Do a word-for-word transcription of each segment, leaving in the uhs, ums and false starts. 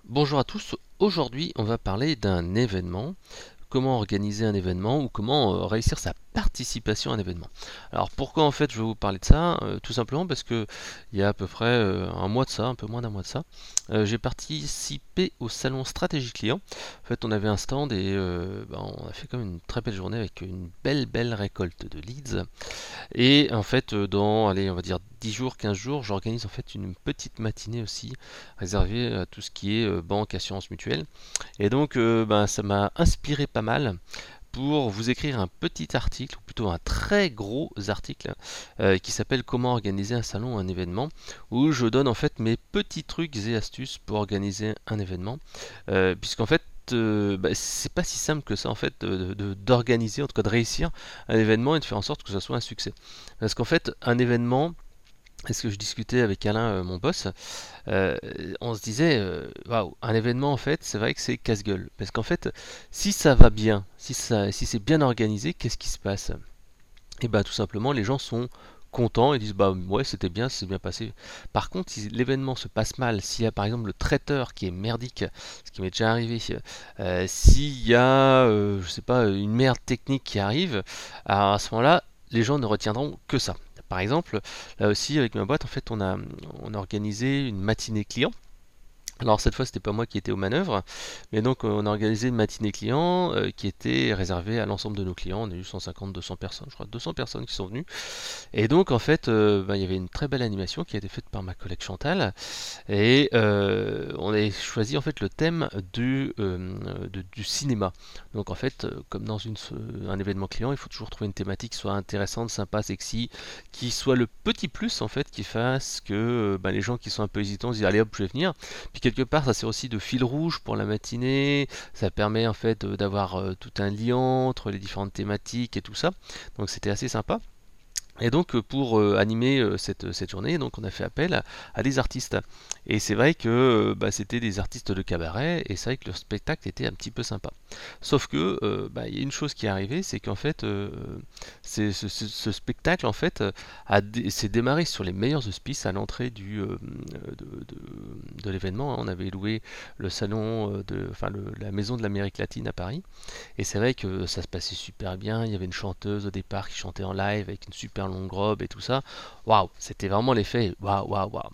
Bonjour à tous, aujourd'hui on va parler d'un événement, comment organiser un événement ou comment euh, réussir sa participation à un événement. Alors pourquoi en fait je vais vous parler de ça? Euh, tout simplement parce que il y a à peu près euh, un mois de ça, un peu moins d'un mois de ça, euh, j'ai participé au salon Stratégie Client. En fait on avait un stand et euh, ben, on a fait comme une très belle journée avec une belle belle récolte de leads. Et en fait, euh, dans, allez, on va dire dix jours, quinze jours, j'organise en fait une petite matinée aussi réservée à tout ce qui est euh, banque, assurance mutuelle. Et donc, euh, ben, ça m'a inspiré pas mal pour vous écrire un petit article, ou plutôt un très gros article, euh, qui s'appelle Comment organiser un salon ou un événement, où je donne en fait mes petits trucs et astuces pour organiser un événement, euh, puisqu'en fait, euh, bah, c'est pas si simple que ça en fait de- de- d'organiser, en tout cas de réussir un événement et de faire en sorte que ça soit un succès. Parce qu'en fait, un événement, est-ce que je discutais avec Alain, euh, mon boss, euh, on se disait, euh, waouh, un événement en fait, c'est vrai que c'est casse-gueule. Parce qu'en fait, si ça va bien, si, ça, si c'est bien organisé, qu'est-ce qui se passe? Et bah tout simplement, les gens sont contents et disent bah ouais c'était bien, c'est bien passé. Par contre, si l'événement se passe mal, s'il y a par exemple le traiteur qui est merdique, ce qui m'est déjà arrivé, euh, s'il y a euh, je sais pas une merde technique qui arrive, alors à ce moment-là, les gens ne retiendront que ça. Par exemple, là aussi avec ma boîte, en fait, on a, on a organisé une matinée client. Alors cette fois, c'était pas moi qui étais aux manœuvres, mais donc euh, on a organisé une matinée client euh, qui était réservée à l'ensemble de nos clients. On a eu cent cinquante deux cents personnes, je crois deux cents personnes qui sont venues. Et donc en fait, euh, bah, il y avait une très belle animation qui a été faite par ma collègue Chantal. Et euh, on a choisi en fait le thème du, euh, de- du cinéma. Donc en fait, euh, comme dans une, un événement client, il faut toujours trouver une thématique qui soit intéressante, sympa, sexy, qui soit le petit plus en fait qui fasse que euh, bah, les gens qui sont un peu hésitants se disent allez hop je vais venir. Puis quelque part ça sert aussi de fil rouge pour la matinée. Ça permet en fait euh, d'avoir euh, tout un lien entre les différentes thématiques et tout ça. Donc c'était assez sympa. Et donc euh, pour euh, animer euh, cette, cette journée, donc on a fait appel à, à des artistes. Et c'est vrai que euh, bah, c'était des artistes de cabaret, et c'est vrai que le spectacle était un petit peu sympa. Sauf que euh, bah, il y a une chose qui est arrivée, c'est qu'en fait euh, c'est- ce, ce- ce spectacle en fait a dé- s'est démarré sur les meilleurs auspices à l'entrée du euh, de, de- de l'événement, hein. On avait loué le salon euh, de, enfin le- la maison de l'Amérique latine à Paris. Et c'est vrai que ça se passait super bien. Il y avait une chanteuse au départ qui chantait en live avec une super longue robe et tout ça. Waouh, c'était vraiment l'effet. Waouh, waouh, waouh.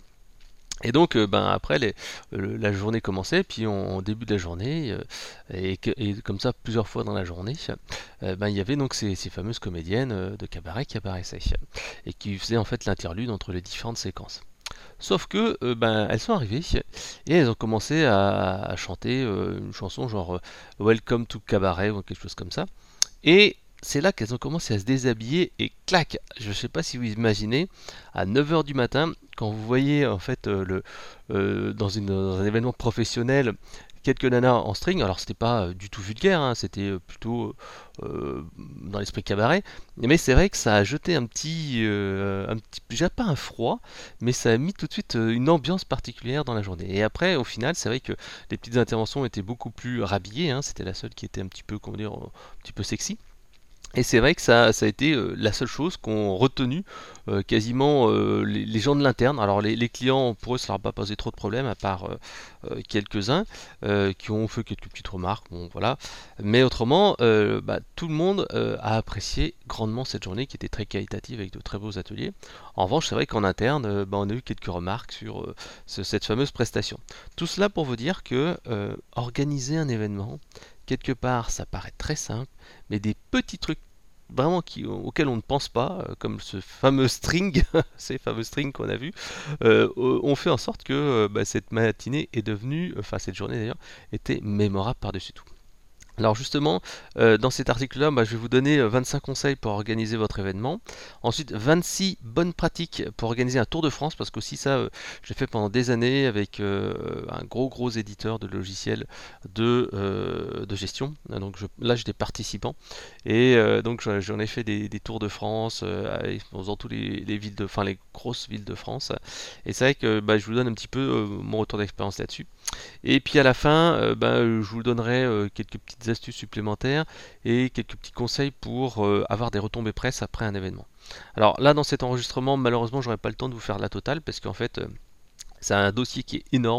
Et donc, euh, ben après, les- le- la journée commençait, puis en, en début de la journée, euh, et, que- et comme ça plusieurs fois dans la journée, euh, ben il y avait donc ces, ces fameuses comédiennes euh, de cabaret qui apparaissaient et qui faisaient en fait l'interlude entre les différentes séquences. Sauf que euh, ben elles sont arrivées et elles ont commencé à, à chanter euh, une chanson genre euh, Welcome to Cabaret ou quelque chose comme ça. Et c'est là qu'elles ont commencé à se déshabiller et clac, je ne sais pas si vous imaginez, à neuf heures du matin, quand vous voyez en fait euh, le, euh, dans, une- dans un événement professionnel quelques nanas en string, alors c'était pas euh, du tout vulgaire, hein, c'était euh, plutôt euh, dans l'esprit cabaret, mais c'est vrai que ça a jeté un petit, euh, un petit, déjà pas un froid, mais ça a mis tout de suite euh, une ambiance particulière dans la journée. Et après, au final, c'est vrai que les petites interventions étaient beaucoup plus rhabillées, hein, c'était la seule qui était un petit peu, comment dire, un petit peu sexy. Et c'est vrai que ça, ça a été euh, la seule chose qu'ont retenu euh, quasiment euh, les, les gens de l'interne. Alors les, les clients, pour eux, ça leur a pas posé trop de problèmes, à part euh, euh, quelques-uns euh, qui ont fait quelques petites remarques. Bon, voilà. Mais autrement, euh, bah, tout le monde euh, a apprécié grandement cette journée qui était très qualitative avec de très beaux ateliers. En revanche, c'est vrai qu'en interne, euh, bah, on a eu quelques remarques sur euh, ce- cette fameuse prestation. Tout cela pour vous dire que euh, organiser un événement, quelque part, ça paraît très simple, mais des petits trucs vraiment qui, auxquels on ne pense pas, euh, comme ce fameux string, ces fameux strings qu'on a vus, euh, ont fait en sorte que euh, bah, cette matinée est devenue, enfin cette journée d'ailleurs, était mémorable par-dessus tout. Alors justement, euh, dans cet article-là, bah, je vais vous donner euh, vingt-cinq conseils pour organiser votre événement. Ensuite, vingt-six bonnes pratiques pour organiser un Tour de France, parce qu'aussi ça, euh, j'ai fait pendant des années avec euh, un gros gros éditeur de logiciels de, euh, de gestion. Donc je- là, j'étais participant et euh, donc j'en j'en ai fait des, des Tours de France euh, avec- en faisant tous les, les villes de, enfin les grosses villes de France. Et c'est vrai que bah, je vous donne un petit peu euh, mon retour d'expérience là-dessus. Et puis à la fin, euh, ben, euh, je vous donnerai euh, quelques petites astuces supplémentaires et quelques petits conseils pour euh, avoir des retombées presse après un événement. Alors là, dans cet enregistrement, malheureusement, j'aurai pas le temps de vous faire la totale parce qu'en fait, euh, c'est un dossier qui est énorme.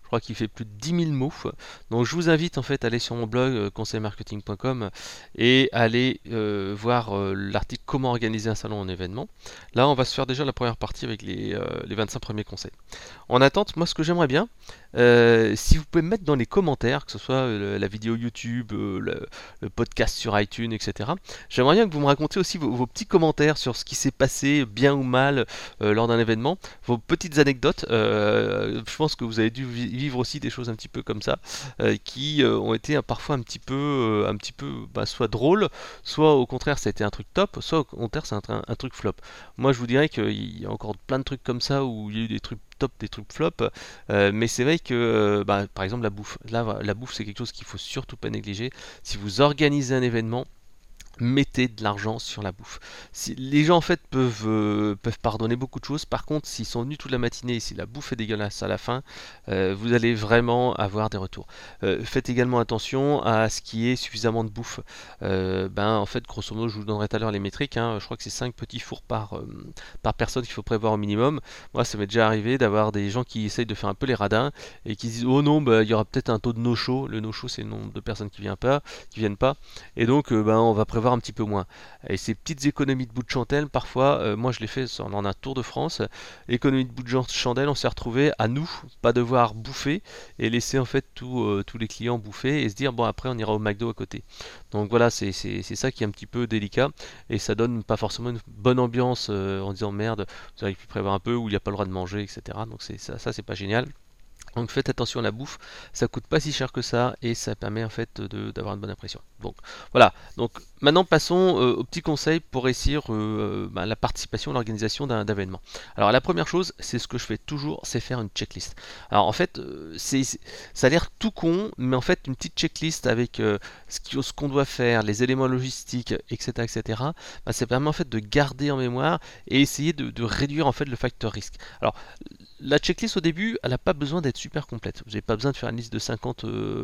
crois qu'il fait plus de dix mille mots. Donc je vous invite en fait à aller sur mon blog euh, conseil marketing point com et aller euh, voir euh, l'article comment organiser un salon en événement. Là on va se faire déjà la première partie avec les, euh, les vingt-cinq premiers conseils. En attente, moi ce que j'aimerais bien, euh, si vous pouvez me mettre dans les commentaires, que ce soit euh, la vidéo YouTube, euh, le, le podcast sur iTunes, et cetera. J'aimerais bien que vous me racontiez aussi vos, vos petits commentaires sur ce qui s'est passé, bien ou mal, euh, lors d'un événement, vos petites anecdotes. Euh, je pense que vous avez dû vi- vivre aussi des choses un petit peu comme ça, euh, qui euh, ont été euh, parfois un petit peu, euh, un petit peu, bah, soit drôles, soit au contraire ça a été un truc top, soit au contraire c'est un, un- un truc flop. Moi je vous dirais qu'il y a encore plein de trucs comme ça où il y a eu des trucs top, des trucs flop, euh, mais c'est vrai que euh, bah, par exemple la bouffe, là la bouffe c'est quelque chose qu'il faut surtout pas négliger. Si vous organisez un événement, mettez de l'argent sur la bouffe. Si, les gens en fait peuvent, euh, peuvent pardonner beaucoup de choses. Par contre, s'ils sont venus toute la matinée et si la bouffe est dégueulasse à la fin, euh, vous allez vraiment avoir des retours. Euh, faites également attention à ce qui est suffisamment de bouffe. Euh, ben, en fait, grosso modo, je vous donnerai tout à l'heure les métriques. Hein. Je crois que c'est cinq petits fours par, euh, par personne qu'il faut prévoir au minimum. Moi, ça m'est déjà arrivé d'avoir des gens qui essayent de faire un peu les radins et qui disent oh non, bah, il y aura peut-être un taux de no-show. Le no-show, c'est le nombre de personnes qui viennent pas, qui viennent pas. Et donc, euh, ben, on va prévoir un petit peu moins. Et ces petites économies de bout de chandelle, parfois, euh, moi je l'ai fait dans un tour de France, économie de bout de chandelle, on s'est retrouvé à nous, pas devoir bouffer et laisser en fait tout, euh, tous les clients bouffer et se dire bon après on ira au McDo à côté. Donc voilà, c'est c'est- c'est ça qui est un petit peu délicat et ça donne pas forcément une bonne ambiance euh, en disant merde, vous auriez pu prévoir un peu où il n'y a pas le droit de manger, et cetera. Donc c'est ça, ça c'est pas génial. Donc faites attention à la bouffe, ça coûte pas si cher que ça et ça permet en fait de- d'avoir une bonne impression. Donc voilà, donc maintenant passons euh, aux petits conseils pour réussir euh, bah, la participation, l'organisation d'un d'un événement. Alors la première chose, c'est ce que je fais toujours, c'est faire une checklist. Alors en fait, euh, c'est, c'est- ça a l'air tout con, mais en fait une petite checklist avec euh, ce qui- ce qu'on doit faire, les éléments logistiques, et cetera, et cetera, bah, ça permet en fait de garder en mémoire et essayer de, de réduire en fait le facteur risque. Alors la checklist au début, elle n'a pas besoin d'être super complète. Vous n'avez pas besoin de faire une liste de cinquante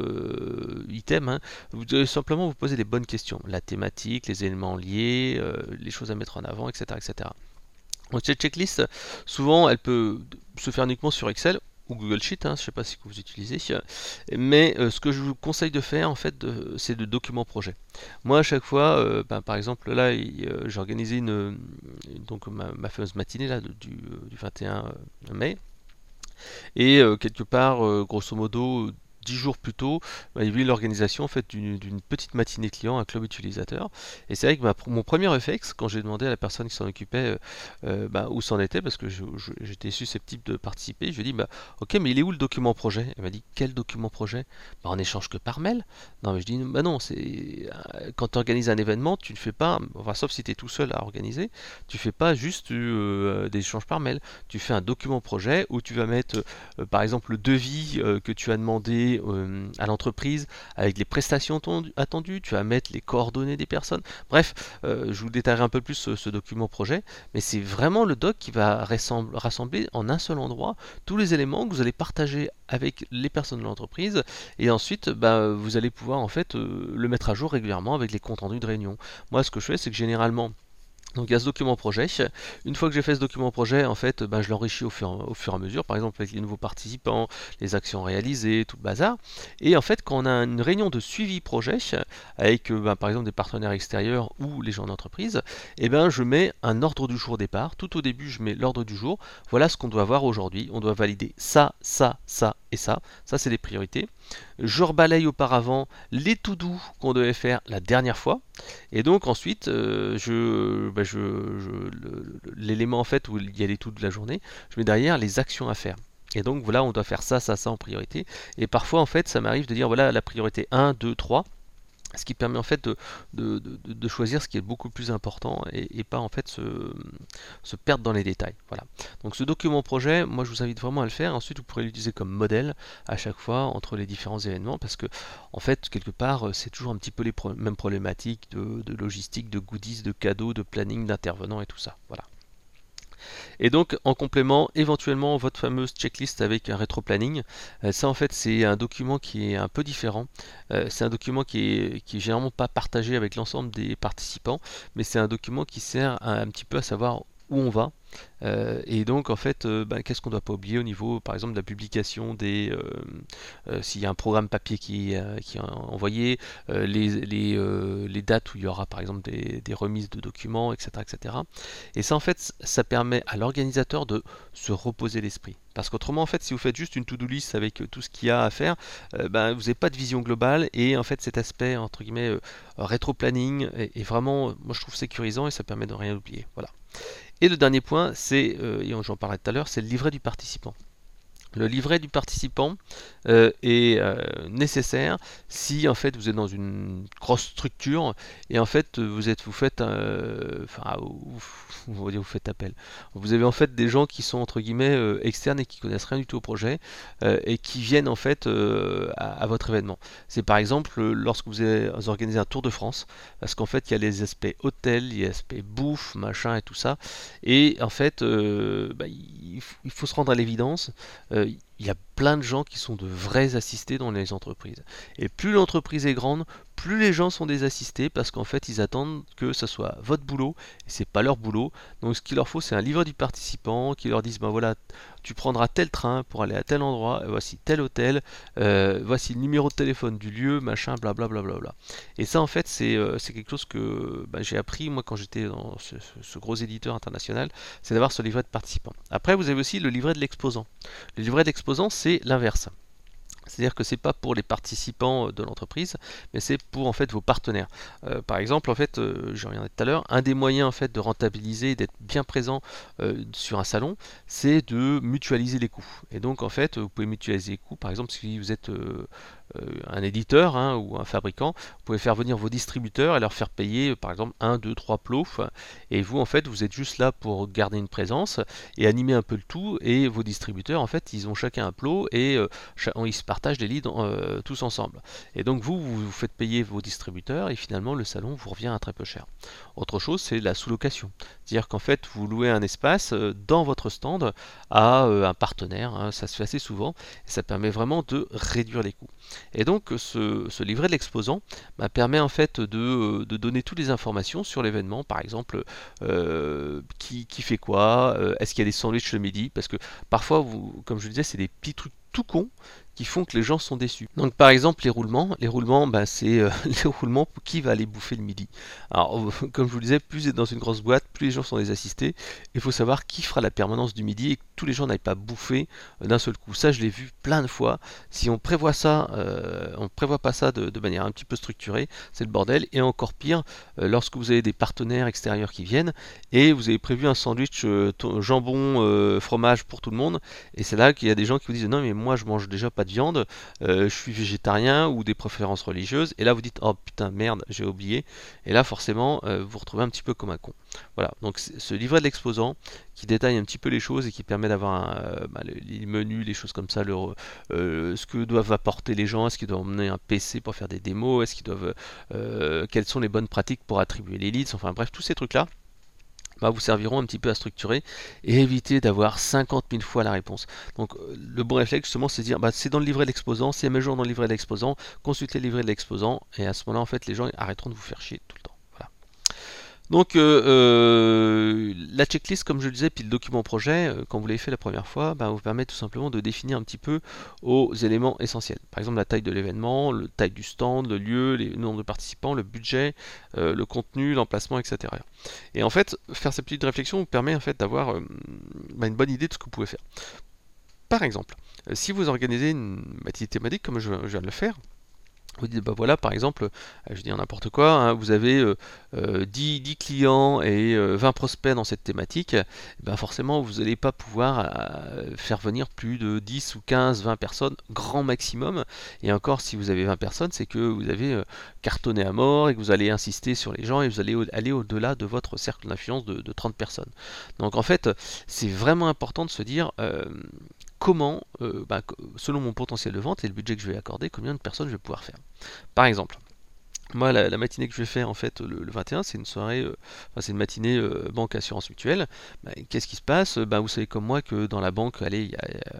euh, items. Hein. Vous devez simplement vous poser les bonnes questions. La thématique, les éléments liés, euh, les choses à mettre en avant, et cetera, et cetera. Donc cette checklist, souvent, elle peut se faire uniquement sur Excel ou Google Sheet, hein, je ne sais pas si vous utilisez, mais euh, ce que je vous conseille de faire, en fait, de- c'est de documents projet. Moi, à chaque fois, euh, ben, par exemple, là, il- euh, j'ai organisé une, une- donc ma, ma fameuse matinée là, de- du, euh, du vingt et un mai, et euh, quelque part, euh, grosso modo, dix jours plus tôt, bah, il y avait eu l'organisation en fait, d'une d'une petite matinée client, un club utilisateur. Et c'est vrai que ma- mon premier réflexe, quand j'ai demandé à la personne qui s'en occupait euh, euh, bah, où c'en était, parce que je- je- j'étais susceptible de participer, je lui ai dit bah, ok, mais il est où le document projet? Elle m'a dit quel document projet? Bah, on échange que par mail. Non, mais je dis bah non, c'est euh, quand tu organises un événement, tu ne fais pas, enfin, sauf si tu es tout seul à organiser, tu fais pas juste euh, des échanges par mail. Tu fais un document projet où tu vas mettre euh, par exemple le devis euh, que tu as demandé euh, à l'entreprise avec les prestations tendu- attendues, tu vas mettre les coordonnées des personnes. Bref, euh, je vous détaillerai un peu plus ce, ce document projet, mais c'est vraiment le doc qui va rassemble- rassembler en un seul endroit tous les éléments que vous allez partager avec les personnes de l'entreprise et ensuite bah, vous allez pouvoir en fait euh, le mettre à jour régulièrement avec les comptes rendus de réunion. Moi ce que je fais c'est que généralement donc il y a ce document projet. Une fois que j'ai fait ce document projet, en fait, ben, je l'enrichis au fur, au fur et à mesure, par exemple avec les nouveaux participants, les actions réalisées, tout le bazar. Et en fait, quand on a une réunion de suivi projet, avec euh, ben, par exemple des partenaires extérieurs ou les gens d'entreprise, eh ben, je mets un ordre du jour au départ. Tout au début, je mets l'ordre du jour. Voilà ce qu'on doit voir aujourd'hui. On doit valider ça, ça, ça et ça. Ça, c'est les priorités. Je rebalaye auparavant les to-do qu'on devait faire la dernière fois. Et donc ensuite, euh, je, bah, je, je- le- l'élément en fait où il y a les to de la journée, je mets derrière les actions à faire. Et donc voilà, on doit faire ça, ça, ça en priorité. Et parfois en fait, ça m'arrive de dire voilà la priorité un, deux, trois. Ce qui permet en fait de, de, de- de choisir ce qui est beaucoup plus important et, et pas en fait se, se perdre dans les détails. Voilà. Donc ce document projet, moi je vous invite vraiment à le faire. Ensuite vous pourrez l'utiliser comme modèle à chaque fois entre les différents événements parce que en fait quelque part c'est toujours un petit peu les pro- mêmes problématiques de, de logistique, de goodies, de cadeaux, de planning, d'intervenants et tout ça. Voilà. Et donc en complément, éventuellement votre fameuse checklist avec un rétro-planning. Euh, ça en fait c'est un document qui est un peu différent. Euh, c'est un document qui est, qui est généralement pas partagé avec l'ensemble des participants, mais c'est un document qui sert à- un petit peu à savoir où on va, Euh, et donc en fait, euh, bah, qu'est-ce qu'on ne doit pas oublier au niveau, par exemple, de la publication des, euh, euh, s'il y a un programme papier qui, est, euh, qui est envoyé, euh, les, les, euh, les dates où il y aura par exemple des, des remises de documents, et cetera, et cetera. Et ça en fait, ça permet à l'organisateur de se reposer l'esprit. Parce qu'autrement, en fait, si vous faites juste une to-do list avec euh, tout ce qu'il y a à faire, euh, ben, vous n'avez pas de vision globale et en fait, cet aspect entre guillemets euh, rétro-planning est, est vraiment, moi je trouve sécurisant et ça permet de rien oublier. Voilà. Et le dernier point, c'est, euh, et j'en parlais tout à l'heure, c'est le livret du participant. Le livret du participant euh, est euh, nécessaire si en fait vous êtes dans une grosse structure et en fait vous êtes vous faites euh, enfin vous, vous, vous faites appel. Vous avez en fait des gens qui sont entre guillemets euh, externes et qui connaissent rien du tout au projet euh, et qui viennent en fait euh, à, à votre événement. C'est par exemple lorsque vous, avez, vous organisez un Tour de France parce qu'en fait il y a les aspects hôtel, il y a les aspects bouffe, machin et tout ça et en fait euh, bah, il, il faut se rendre à l'évidence. Euh, il y a plein de gens qui sont de vrais assistés dans les entreprises. Et plus l'entreprise est grande, plus les gens sont des assistés parce qu'en fait ils attendent que ce soit votre boulot et c'est pas leur boulot. Donc ce qu'il leur faut c'est un livret du participant qui leur dise ben voilà tu prendras tel train pour aller à tel endroit, voici tel hôtel, euh, voici le numéro de téléphone du lieu, machin, blablabla. Bla bla bla. Et ça en fait c'est euh, c'est quelque chose que ben, j'ai appris moi quand j'étais dans ce, ce, ce gros éditeur international, c'est d'avoir ce livret de participant. Après vous avez aussi le livret de l'exposant. Le livret d'exposant c'est l'inverse. C'est-à-dire que c'est pas pour les participants de l'entreprise, mais c'est pour en fait vos partenaires. Euh, par exemple, en fait, euh, j'en reviendrai tout à l'heure, un des moyens en fait de rentabiliser, d'être bien présent euh, sur un salon, c'est de mutualiser les coûts. Et donc en fait, vous pouvez mutualiser les coûts. Par exemple, si vous êtes euh, euh, un éditeur hein, ou un fabricant, vous pouvez faire venir vos distributeurs et leur faire payer par exemple un, deux, trois plots. Et vous en fait, vous êtes juste là pour garder une présence et animer un peu le tout. Et vos distributeurs, en fait, ils ont chacun un plot et euh, ils se partagent les leads euh, tous ensemble. Et donc vous, vous vous faites payer vos distributeurs et finalement le salon vous revient à très peu cher. Autre chose, c'est la sous-location. C'est-à-dire qu'en fait, vous louez un espace euh, dans votre stand à euh, un partenaire. Hein, ça se fait assez souvent et ça permet vraiment de réduire les coûts. Et donc ce, ce livret de l'exposant bah, permet en fait de, de donner toutes les informations sur l'événement, par exemple euh, qui, qui fait quoi, euh, est-ce qu'il y a des sandwichs le midi, parce que parfois, vous, comme je le disais, c'est des petits trucs tout cons qui font que les gens sont déçus. Donc par exemple les roulements, les roulements bah, c'est euh, les roulements pour qui va aller bouffer le midi. Alors comme je vous le disais, plus vous êtes dans une grosse boîte, plus les gens sont des assistés. Il faut savoir qui fera la permanence du midi et que tous les gens n'aillent pas bouffer euh, d'un seul coup. Ça je l'ai vu plein de fois. Si on prévoit ça, euh, on prévoit pas ça de, de manière un petit peu structurée, c'est le bordel. Et encore pire, euh, lorsque vous avez des partenaires extérieurs qui viennent et vous avez prévu un sandwich euh, jambon euh, fromage pour tout le monde, et c'est là qu'il y a des gens qui vous disent non mais moi je mange déjà pas de viande, euh, je suis végétarien ou des préférences religieuses, et là vous dites oh putain merde j'ai oublié, et là forcément euh, vous vous retrouvez un petit peu comme un con. Voilà, donc ce livret de l'exposant qui détaille un petit peu les choses et qui permet d'avoir un, euh, bah, les menus, les choses comme ça, le, euh, ce que doivent apporter les gens, est-ce qu'ils doivent emmener un P C pour faire des démos, est-ce qu'ils doivent, euh, quelles sont les bonnes pratiques pour attribuer les leads, enfin bref tous ces trucs là. Bah, vous serviront un petit peu à structurer et éviter d'avoir cinquante mille fois la réponse. Donc le bon réflexe justement c'est de dire bah, c'est dans le livret de l'exposant, c'est mes jours dans le livret de l'exposant, consultez le livret de l'exposant et à ce moment-là en fait les gens arrêteront de vous faire chier tout le temps. Voilà. Donc euh, euh, la checklist comme je le disais puis le document projet euh, quand vous l'avez fait la première fois bah, vous permet tout simplement de définir un petit peu aux éléments essentiels. Par exemple la taille de l'événement, la taille du stand, le lieu, les, le nombre de participants, le budget, euh, le contenu, l'emplacement, et cetera. Et en fait faire cette petite réflexion vous permet en fait d'avoir euh, bah, une bonne idée de ce que vous pouvez faire. Par exemple euh, si vous organisez une matinée thématique comme je, je viens de le faire, vous dites, bah voilà, par exemple, euh, je dis n'importe quoi, hein, vous avez euh, euh, dix, dix clients et euh, vingt prospects dans cette thématique, et ben forcément, vous n'allez pas pouvoir euh, faire venir plus de dix ou quinze, vingt personnes, grand maximum. Et encore, si vous avez vingt personnes, c'est que vous avez euh, cartonné à mort et que vous allez insister sur les gens et vous allez au- aller au-delà de votre cercle d'influence de, de trente personnes. Donc en fait, c'est vraiment important de se dire... euh, comment, euh, bah, selon mon potentiel de vente et le budget que je vais accorder, combien de personnes je vais pouvoir faire. Par exemple, moi, la, la matinée que je vais faire en fait le, le vingt et un, c'est une soirée, euh, enfin, c'est une matinée euh, banque assurance mutuelle. Bah, qu'est-ce qui se passe? Bah, vous savez comme moi que dans la banque, allez, il y a,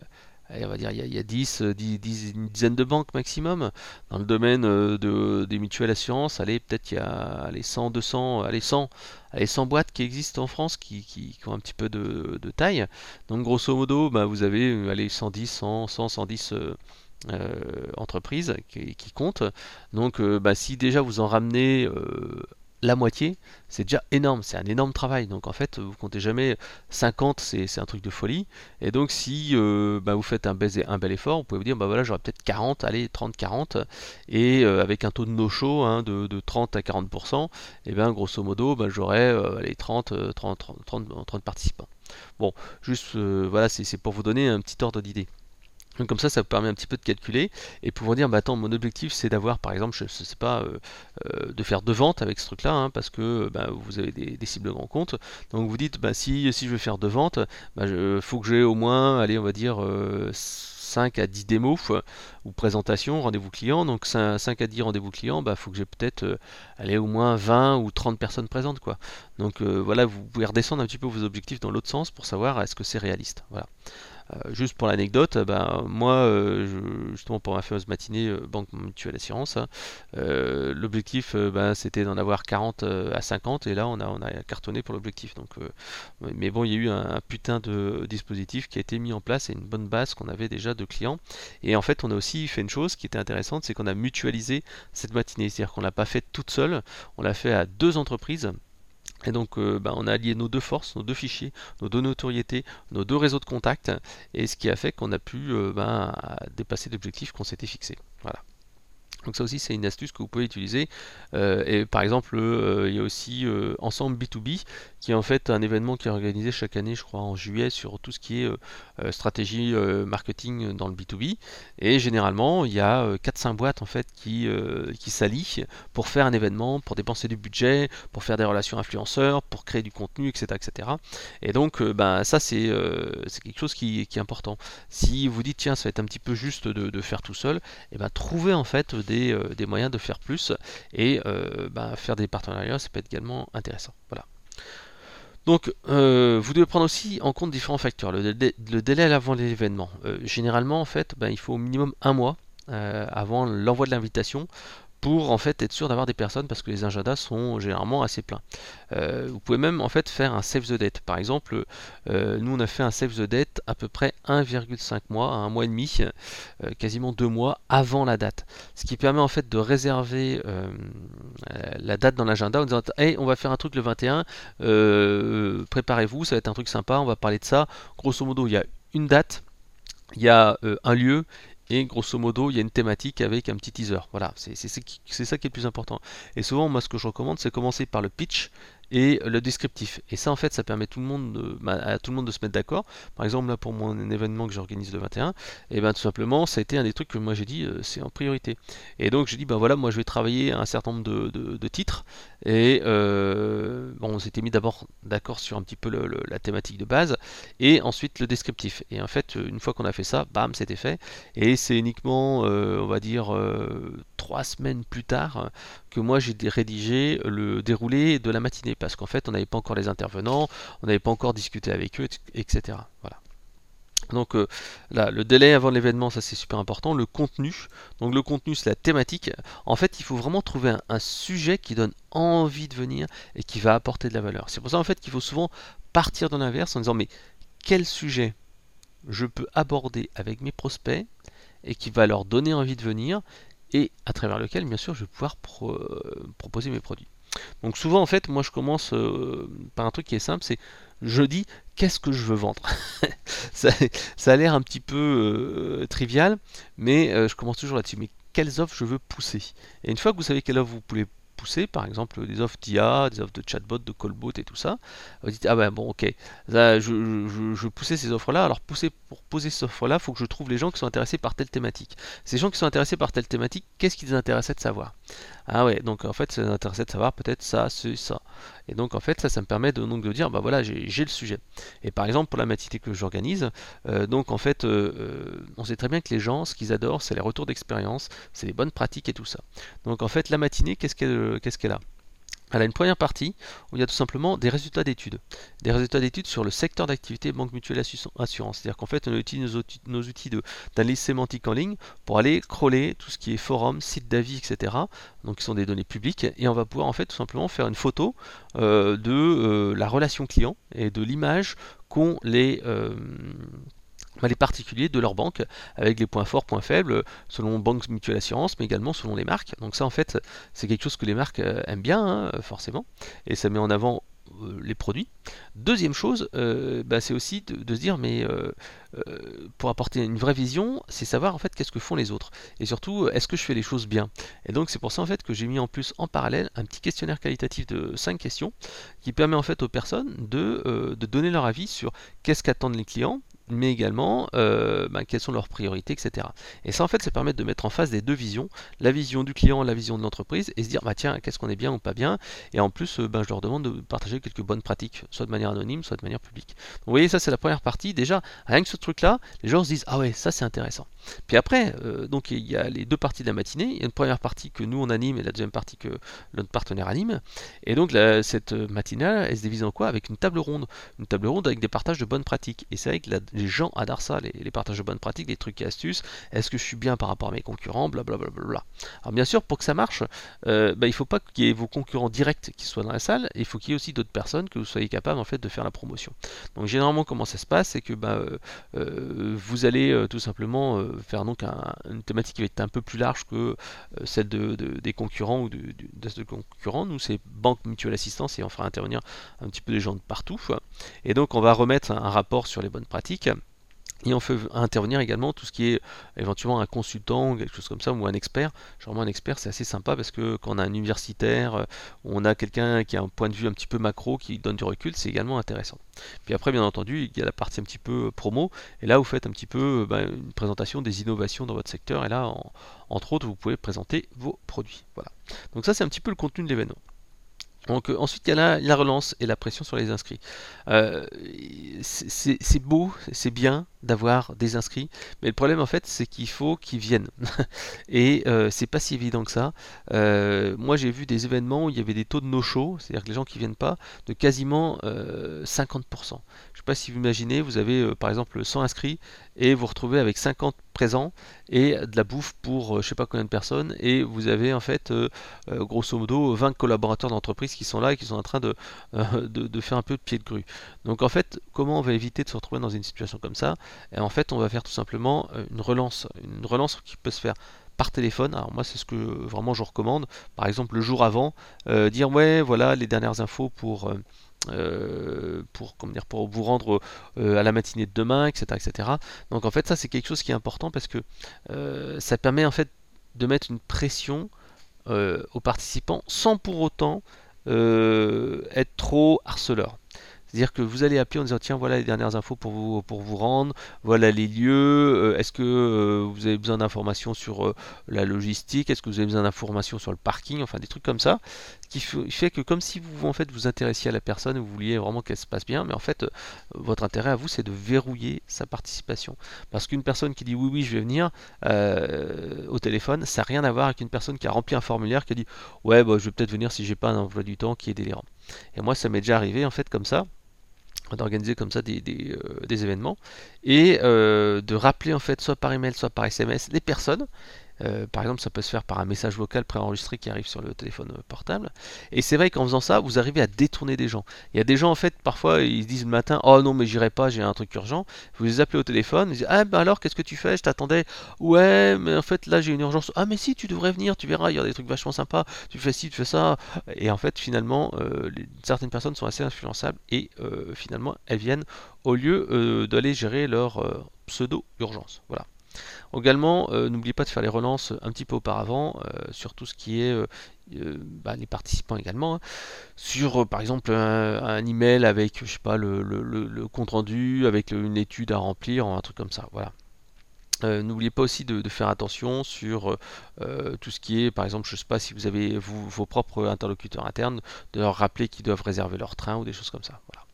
allez, on va dire, il y a, il y a dix, euh, dix, dix, une dizaine de banques maximum. Dans le domaine euh, de, des mutuelles assurances, allez, peut-être il y a allez, cent, deux cents, allez, cent, allez, cent boîtes qui existent en France qui, qui- qui ont un petit peu de, de taille. Donc grosso modo, bah, vous avez euh, allez, cent dix, cent, cent, cent dix euh, euh, entreprises qui, qui comptent. Donc euh, bah, si déjà vous en ramenez euh, la moitié, c'est déjà énorme, c'est un énorme travail. Donc en fait, vous comptez jamais cinquante, c'est c'est un truc de folie. Et donc si euh, bah, vous faites un bel, un bel effort, vous pouvez vous dire, bah voilà, j'aurai peut-être quarante, allez, trente, quarante, et euh, avec un taux de no-show hein, de, de trente à quarante pour cent, et bien grosso modo, bah, j'aurai euh, allez, trente, euh, trente, trente, trente, trente participants. Bon, juste, euh, voilà, c'est c'est pour vous donner un petit ordre d'idée. Donc comme ça, ça vous permet un petit peu de calculer et pouvoir dire, bah attends, mon objectif c'est d'avoir, par exemple, je ne sais pas, euh, euh, de faire deux ventes avec ce truc-là, hein, parce que bah, vous avez des, des cibles grands comptes. Donc vous dites, bah si, si je veux faire deux ventes, bah, je, faut que j'ai au moins, allez, on va dire euh, cinq à dix démos euh, ou présentations, rendez-vous clients. Donc cinq à dix rendez-vous clients, bah faut que j'ai peut-être, euh, allez, au moins vingt ou trente personnes présentes, quoi. Donc euh, voilà, vous pouvez redescendre un petit peu vos objectifs dans l'autre sens pour savoir est-ce que c'est réaliste. Voilà. Euh, juste pour l'anecdote, ben, moi, euh, je- justement pour ma fameuse matinée euh, Banque Mutuelle Assurance, hein, euh, l'objectif euh, ben, c'était d'en avoir quarante euh, à cinquante et là on a, on a cartonné pour l'objectif. Donc, euh, mais bon, il y a eu un, un putain de dispositif qui a été mis en place et une bonne base qu'on avait déjà de clients. Et en fait, on a aussi fait une chose qui était intéressante, c'est qu'on a mutualisé cette matinée, c'est-à-dire qu'on l'a pas faite toute seule, on l'a fait à deux entreprises. Et donc, euh, bah, on a allié nos deux forces, nos deux fichiers, nos deux notoriétés, nos deux réseaux de contacts, et ce qui a fait qu'on a pu euh, bah, dépasser l'objectif qu'on s'était fixé. Voilà. Donc ça aussi c'est une astuce que vous pouvez utiliser. Euh, et par exemple euh, il y a aussi euh, Ensemble B deux B qui est en fait un événement qui est organisé chaque année je crois en juillet sur tout ce qui est euh, euh, stratégie euh, marketing dans le B deux B. Et généralement il y a euh, quatre cinq boîtes en fait qui, euh, qui s'allient pour faire un événement, pour dépenser du budget, pour faire des relations influenceurs, pour créer du contenu, et cetera et cetera. Et donc euh, ben, ça c'est euh, c'est quelque chose qui, qui est important. Si vous dites tiens ça va être un petit peu juste de, de faire tout seul, et ben trouvez en fait des, euh, des moyens de faire plus et euh, ben, faire des partenariats, ça peut être également intéressant. Voilà. Donc, euh, vous devez prendre aussi en compte différents facteurs. Le, délai, le délai avant l'événement. Euh, généralement, en fait, ben, il faut au minimum un mois euh, avant l'envoi de l'invitation pour en fait être sûr d'avoir des personnes parce que les agendas sont généralement assez pleins. Euh, vous pouvez même en fait faire un save the date. Par exemple, euh, nous on a fait un save the date à peu près un virgule cinq mois, un mois et demi, euh, quasiment deux mois avant la date. Ce qui permet en fait de réserver euh, la date dans l'agenda en disant hey, on va faire un truc le vingt et un, euh, préparez-vous, ça va être un truc sympa, on va parler de ça. Grosso modo, il y a une date, il y a euh, un lieu et grosso modo il y a une thématique avec un petit teaser. Voilà, c'est c'est ça qui c'est ça qui est le plus important. Et souvent moi ce que je recommande c'est commencer par le pitch et le descriptif. Et ça en fait ça permet tout le monde de, bah, à tout le monde de se mettre d'accord. Par exemple là pour mon événement que j'organise le vingt et un, et ben tout simplement ça a été un des trucs que moi j'ai dit euh, c'est en priorité. Et donc j'ai dit ben voilà moi je vais travailler un certain nombre de, de- de titres et euh, bon on s'était mis d'abord d'accord sur un petit peu le- le- la thématique de base et ensuite le descriptif. Et en fait une fois qu'on a fait ça, bam c'était fait. Et c'est uniquement, euh, on va dire, euh, trois semaines plus tard que moi j'ai rédigé le déroulé de la matinée. Parce qu'en fait, on n'avait pas encore les intervenants, on n'avait pas encore discuté avec eux, et cetera. Voilà. Donc euh, là, le délai avant l'événement, ça c'est super important. Le contenu, donc le contenu c'est la thématique. En fait, il faut vraiment trouver un, un sujet qui donne envie de venir et qui va apporter de la valeur. C'est pour ça en fait qu'il faut souvent partir de l'inverse en disant mais quel sujet je peux aborder avec mes prospects et qui va leur donner envie de venir et à travers lequel bien sûr je vais pouvoir pro- euh, proposer mes produits. Donc souvent en fait moi je commence euh, par un truc qui est simple, c'est je dis qu'est-ce que je veux vendre. ça, ça a l'air un petit peu euh, trivial, mais euh, je commence toujours là-dessus. Mais quelles offres je veux pousser? Et une fois que vous savez quelle offre vous pouvez pousser, par exemple des offres d'I A, des offres de chatbot, de callbot et tout ça, vous dites ah ben bon ok, là, je, je, je poussais ces offres-là. Alors pousser pour poser ces offres-là, il faut que je trouve les gens qui sont intéressés par telle thématique. Ces gens qui sont intéressés par telle thématique, qu'est-ce qui les intéressait de savoir? Ah ouais, donc en fait ça les intéressait de savoir peut-être ça, ce, ça. Et donc en fait ça, ça me permet de, donc, de dire bah voilà j'ai j'ai le sujet. Et par exemple pour la matinée que j'organise, euh, donc en fait euh, euh, on sait très bien que les gens ce qu'ils adorent c'est les retours d'expérience, c'est les bonnes pratiques et tout ça. Donc en fait la matinée qu'est-ce qu'elle qu'est-ce qu'elle a? Elle a une première partie où il y a tout simplement des résultats d'études. Des résultats d'études sur le secteur d'activité banque mutuelle assurance. C'est-à-dire qu'en fait, on utilise nos outils, nos outils d'analyse sémantique en ligne pour aller crawler tout ce qui est forum, site d'avis, et cetera. Donc, qui sont des données publiques. Et on va pouvoir en fait tout simplement faire une photo euh, de euh, la relation client et de l'image qu'ont les... Euh, les particuliers de leur banque, avec les points forts, points faibles, selon banque mutuelle assurance, mais également selon les marques. Donc ça, en fait, c'est quelque chose que les marques euh, aiment bien, hein, forcément, et ça met en avant euh, les produits. Deuxième chose, euh, bah, c'est aussi de, de se dire, mais euh, euh, pour apporter une vraie vision, c'est savoir en fait qu'est-ce que font les autres, et surtout, est-ce que je fais les choses bien. Et donc c'est pour ça en fait que j'ai mis en plus en parallèle un petit questionnaire qualitatif de cinq questions, qui permet en fait aux personnes de, euh, de donner leur avis sur qu'est-ce qu'attendent les clients, mais également euh, bah, quelles sont leurs priorités, et cetera. Et ça en fait, ça permet de mettre en face des deux visions, la vision du client, la vision de l'entreprise, et se dire bah tiens, qu'est-ce qu'on est bien ou pas bien. Et en plus, euh, bah, je leur demande de partager quelques bonnes pratiques, soit de manière anonyme, soit de manière publique. Donc, vous voyez, ça c'est la première partie. Déjà, rien que ce truc-là, les gens se disent ah ouais, ça c'est intéressant. Puis après, euh, donc il y a les deux parties de la matinée. Il y a une première partie que nous on anime et la deuxième partie que notre partenaire anime. Et donc la, cette matinale, elle se divise en quoi? Avec une table ronde, une table ronde avec des partages de bonnes pratiques. Et c'est vrai que la, les gens adorent ça, les, les partages de bonnes pratiques, des trucs et astuces. Est-ce que je suis bien par rapport à mes concurrents, blablabla. Bla, bla, bla. Alors bien sûr, pour que ça marche, euh, bah, il ne faut pas qu'il y ait vos concurrents directs qui soient dans la salle. Il faut qu'il y ait aussi d'autres personnes que vous soyez capable en fait de faire la promotion. Donc généralement, comment ça se passe, c'est que bah, euh, euh, vous allez euh, tout simplement euh, faire donc un, une thématique qui va être un peu plus large que euh, celle de, de, des concurrents ou de, de, de concurrents. Nous, c'est Banque Mutuelle Assistance et on fera intervenir un petit peu des gens de partout. Et donc, on va remettre un, un rapport sur les bonnes pratiques. Et on fait intervenir également tout ce qui est éventuellement un consultant, quelque chose comme ça, ou un expert. Généralement, un expert, c'est assez sympa parce que quand on a un universitaire, on a quelqu'un qui a un point de vue un petit peu macro, qui donne du recul, c'est également intéressant. Puis après, bien entendu, il y a la partie un petit peu promo. Et là, vous faites un petit peu bah, une présentation des innovations dans votre secteur. Et là, en, entre autres, vous pouvez présenter vos produits. Voilà. Donc ça, c'est un petit peu le contenu de l'événement. Donc euh, ensuite il y a la, la relance et la pression sur les inscrits. Euh, c'est c'est beau, c'est bien d'avoir des inscrits, mais le problème en fait c'est qu'il faut qu'ils viennent. Et euh, c'est pas si évident que ça. Euh, moi j'ai vu des événements où il y avait des taux de no-show, c'est-à-dire que les gens qui viennent pas, de quasiment euh, cinquante pour cent. Je sais pas si vous imaginez, vous avez euh, par exemple cent inscrits et vous retrouvez avec cinquante présents et de la bouffe pour euh, je sais pas combien de personnes et vous avez en fait euh, euh, grosso modo vingt collaborateurs d'entreprise qui sont là et qui sont en train de, euh, de, de faire un peu de pied de grue. Donc en fait, comment on va éviter de se retrouver dans une situation comme ça? Et en fait, on va faire tout simplement une relance, une relance qui peut se faire par téléphone. Alors moi, c'est ce que vraiment je recommande. Par exemple, le jour avant, euh, dire ouais, voilà les dernières infos pour euh, euh, pour, comment dire, pour vous rendre euh, à la matinée de demain, et cetera, et cetera. Donc en fait, ça c'est quelque chose qui est important parce que euh, ça permet en fait de mettre une pression euh, aux participants sans pour autant euh, être trop harceleur. C'est-à-dire que vous allez appeler en disant tiens voilà les dernières infos pour vous, pour vous rendre, voilà les lieux, euh, est-ce que euh, vous avez besoin d'informations sur euh, la logistique, est-ce que vous avez besoin d'informations sur le parking, enfin des trucs comme ça, ce qui fait que comme si vous en fait vous intéressiez à la personne, vous vouliez vraiment qu'elle se passe bien, mais en fait euh, votre intérêt à vous c'est de verrouiller sa participation. Parce qu'une personne qui dit oui oui je vais venir euh, au téléphone, ça n'a rien à voir avec une personne qui a rempli un formulaire qui a dit ouais bah, je vais peut-être venir si j'ai pas un emploi du temps qui est délirant. Et moi ça m'est déjà arrivé en fait comme ça d'organiser comme ça des, des, euh, des événements et euh, de rappeler en fait soit par email soit par S M S les personnes. Euh, par exemple, ça peut se faire par un message vocal préenregistré qui arrive sur le téléphone portable. Et c'est vrai qu'en faisant ça, vous arrivez à détourner des gens. Il y a des gens en fait, parfois, ils se disent le matin, oh non mais j'irai pas, j'ai un truc urgent. Vous les appelez au téléphone, ils disent ah ben alors qu'est-ce que tu fais? Je t'attendais. Ouais, mais en fait là j'ai une urgence. Ah mais si, tu devrais venir, tu verras, il y a des trucs vachement sympas. Tu fais ci, tu fais ça. Et en fait, finalement, euh, les, certaines personnes sont assez influençables et euh, finalement elles viennent au lieu euh, d'aller gérer leur euh, pseudo urgence. Voilà. Également, euh, n'oubliez pas de faire les relances un petit peu auparavant euh, sur tout ce qui est euh, euh, bah, les participants également, hein, sur euh, par exemple un, un email avec je sais pas le, le, le, le compte rendu, avec une étude à remplir, un truc comme ça. Voilà. Euh, N'oubliez pas aussi de, de faire attention sur euh, tout ce qui est, par exemple, je ne sais pas si vous avez vous, vos propres interlocuteurs internes, de leur rappeler qu'ils doivent réserver leur train ou des choses comme ça. Voilà.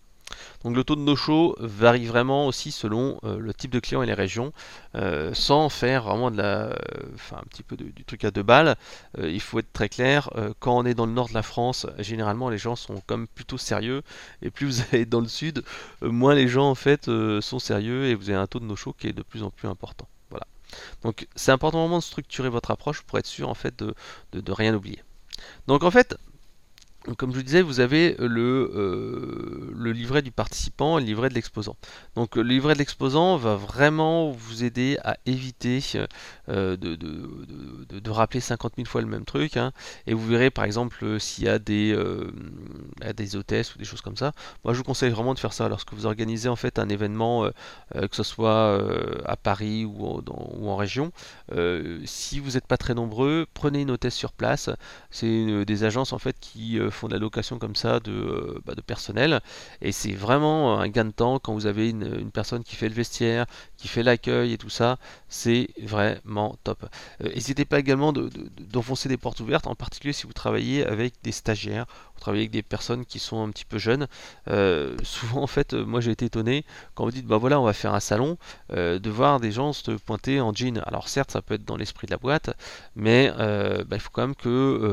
Donc le taux de no-show varie vraiment aussi selon euh, le type de client et les régions, euh, sans faire vraiment de la, euh, enfin un petit peu de- du truc à deux balles. Euh, il faut être très clair. Euh, quand on est dans le nord de la France, généralement les gens sont comme plutôt sérieux, et plus vous allez dans le sud, euh, moins les gens en fait euh, sont sérieux et vous avez un taux de no-show qui est de plus en plus important. Voilà. Donc c'est important vraiment de structurer votre approche pour être sûr en fait de, de, de rien oublier. Donc en fait, comme je vous disais, vous avez le, euh, le livret du participant et le livret de l'exposant. Donc le livret de l'exposant va vraiment vous aider à éviter euh, de, de- de- de rappeler cinquante mille fois le même truc, hein. Et vous verrez par exemple euh, s'il y a des, euh, euh, des hôtesses ou des choses comme ça. Moi je vous conseille vraiment de faire ça lorsque vous organisez en fait un événement, euh, euh, que ce soit euh, à Paris ou, en dans- ou en région. Euh, si vous n'êtes pas très nombreux, prenez une hôtesse sur place. C'est une- des agences en fait qui euh, font de la location comme ça de, euh, bah, de personnel, et c'est vraiment un gain de temps quand vous avez une, une personne qui fait le vestiaire, qui fait l'accueil et tout ça, c'est vraiment top. Euh, N'hésitez pas également de- de- d'enfoncer des portes ouvertes, en particulier si vous travaillez avec des stagiaires, vous travaillez avec des personnes qui sont un petit peu jeunes. Euh, souvent en fait, euh, moi j'ai été étonné quand vous dites bah voilà on va faire un salon, euh, de voir des gens se pointer en jean. Alors certes ça peut être dans l'esprit de la boîte, mais euh, bah, il faut quand même que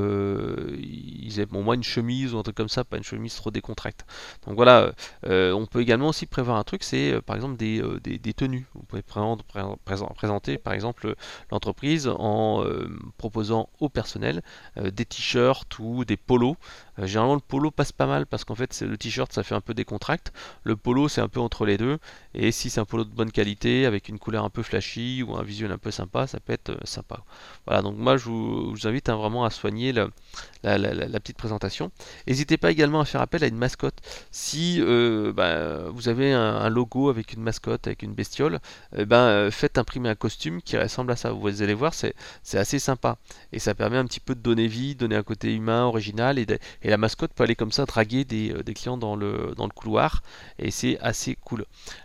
euh, ils aient au moins une chemise ou un truc comme ça, pas une chemise trop décontracte. Donc voilà, euh, on peut également aussi prévoir un truc, c'est euh, par exemple des, euh, des, des tenues. Vous pouvez présenter, présenter par exemple l'entreprise en euh, proposant au personnel euh, des t-shirts ou des polos. Euh, généralement le polo passe pas mal parce qu'en fait c'est- le t-shirt ça fait un peu décontracte, le polo c'est un peu entre les deux, et si c'est un polo de bonne qualité avec une couleur un peu flashy ou un visuel un peu sympa, ça peut être euh, sympa. Voilà, donc moi je vous, je vous invite hein, vraiment à soigner le- la, la- la- la petite présentation. N'hésitez pas également à faire appel à une mascotte. Si euh, bah, vous avez un, un logo avec une mascotte, avec une bestiole, eh ben, euh, faites imprimer un costume qui ressemble à ça. Vous allez voir, c'est c'est assez sympa. Et ça permet un petit peu de donner vie, donner un côté humain, original. Et, de- et la mascotte peut aller comme ça draguer des, euh, des clients dans le, dans le couloir. Et c'est assez cool.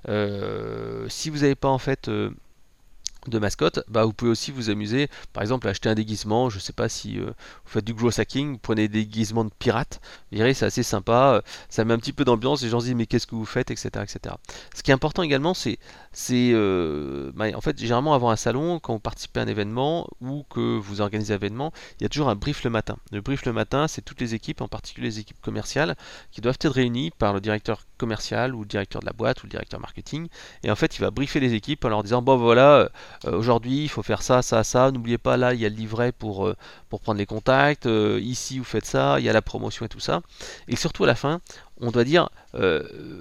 Euh, si vous n'avez pas en fait euh, de mascotte, bah vous pouvez aussi vous amuser, par exemple, à acheter un déguisement. Je sais pas si euh, vous faites du gros hacking, vous prenez des déguisements de pirates, vous verrez, c'est assez sympa, euh, ça met un petit peu d'ambiance, les gens se disent mais qu'est-ce que vous faites, et cetera, et cetera. Ce qui est important également, c'est, c'est euh, bah, en fait, généralement avant un salon, quand vous participez à un événement ou que vous organisez un événement, il y a toujours un brief le matin. Le brief le matin, c'est toutes les équipes, en particulier les équipes commerciales, qui doivent être réunies par le directeur commercial ou le directeur de la boîte ou le directeur marketing, et en fait, il va briefer les équipes en leur disant bon voilà, euh, aujourd'hui, il faut faire ça, ça, ça. N'oubliez pas, là, il y a le livret pour, euh, pour prendre les contacts. Euh, ici, vous faites ça. Il y a la promotion et tout ça. Et surtout, à la fin, on doit dire euh,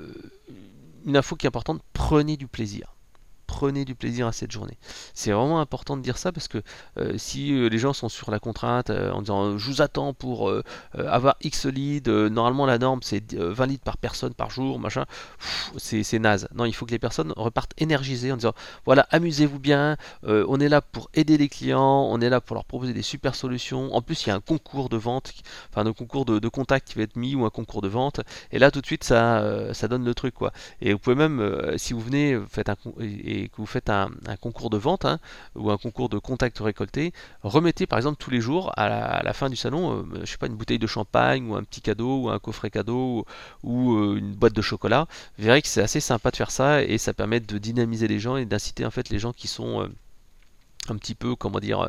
une info qui est importante, prenez du plaisir. Prenez du plaisir à cette journée. C'est vraiment important de dire ça parce que euh, si euh, les gens sont sur la contrainte euh, en disant euh, je vous attends pour euh, euh, avoir X leads, euh, normalement la norme c'est euh, vingt leads par personne par jour, machin, pff, c'est c'est naze. Non, il faut que les personnes repartent énergisées en disant voilà, amusez-vous bien, euh, on est là pour aider les clients, on est là pour leur proposer des super solutions. En plus, il y a un concours de vente, enfin un concours de, de contact qui va être mis ou un concours de vente, et là tout de suite ça, euh, ça donne le truc quoi. Et vous pouvez même, euh, si vous venez, faites un, et et que vous faites un, un concours de vente hein, ou un concours de contacts récoltés, remettez par exemple tous les jours à la, à la fin du salon, euh, je sais pas, une bouteille de champagne ou un petit cadeau ou un coffret cadeau ou, ou, euh, une boîte de chocolat. Vous verrez que c'est assez sympa de faire ça et ça permet de dynamiser les gens et d'inciter en fait les gens qui sont euh, un petit peu, comment dire,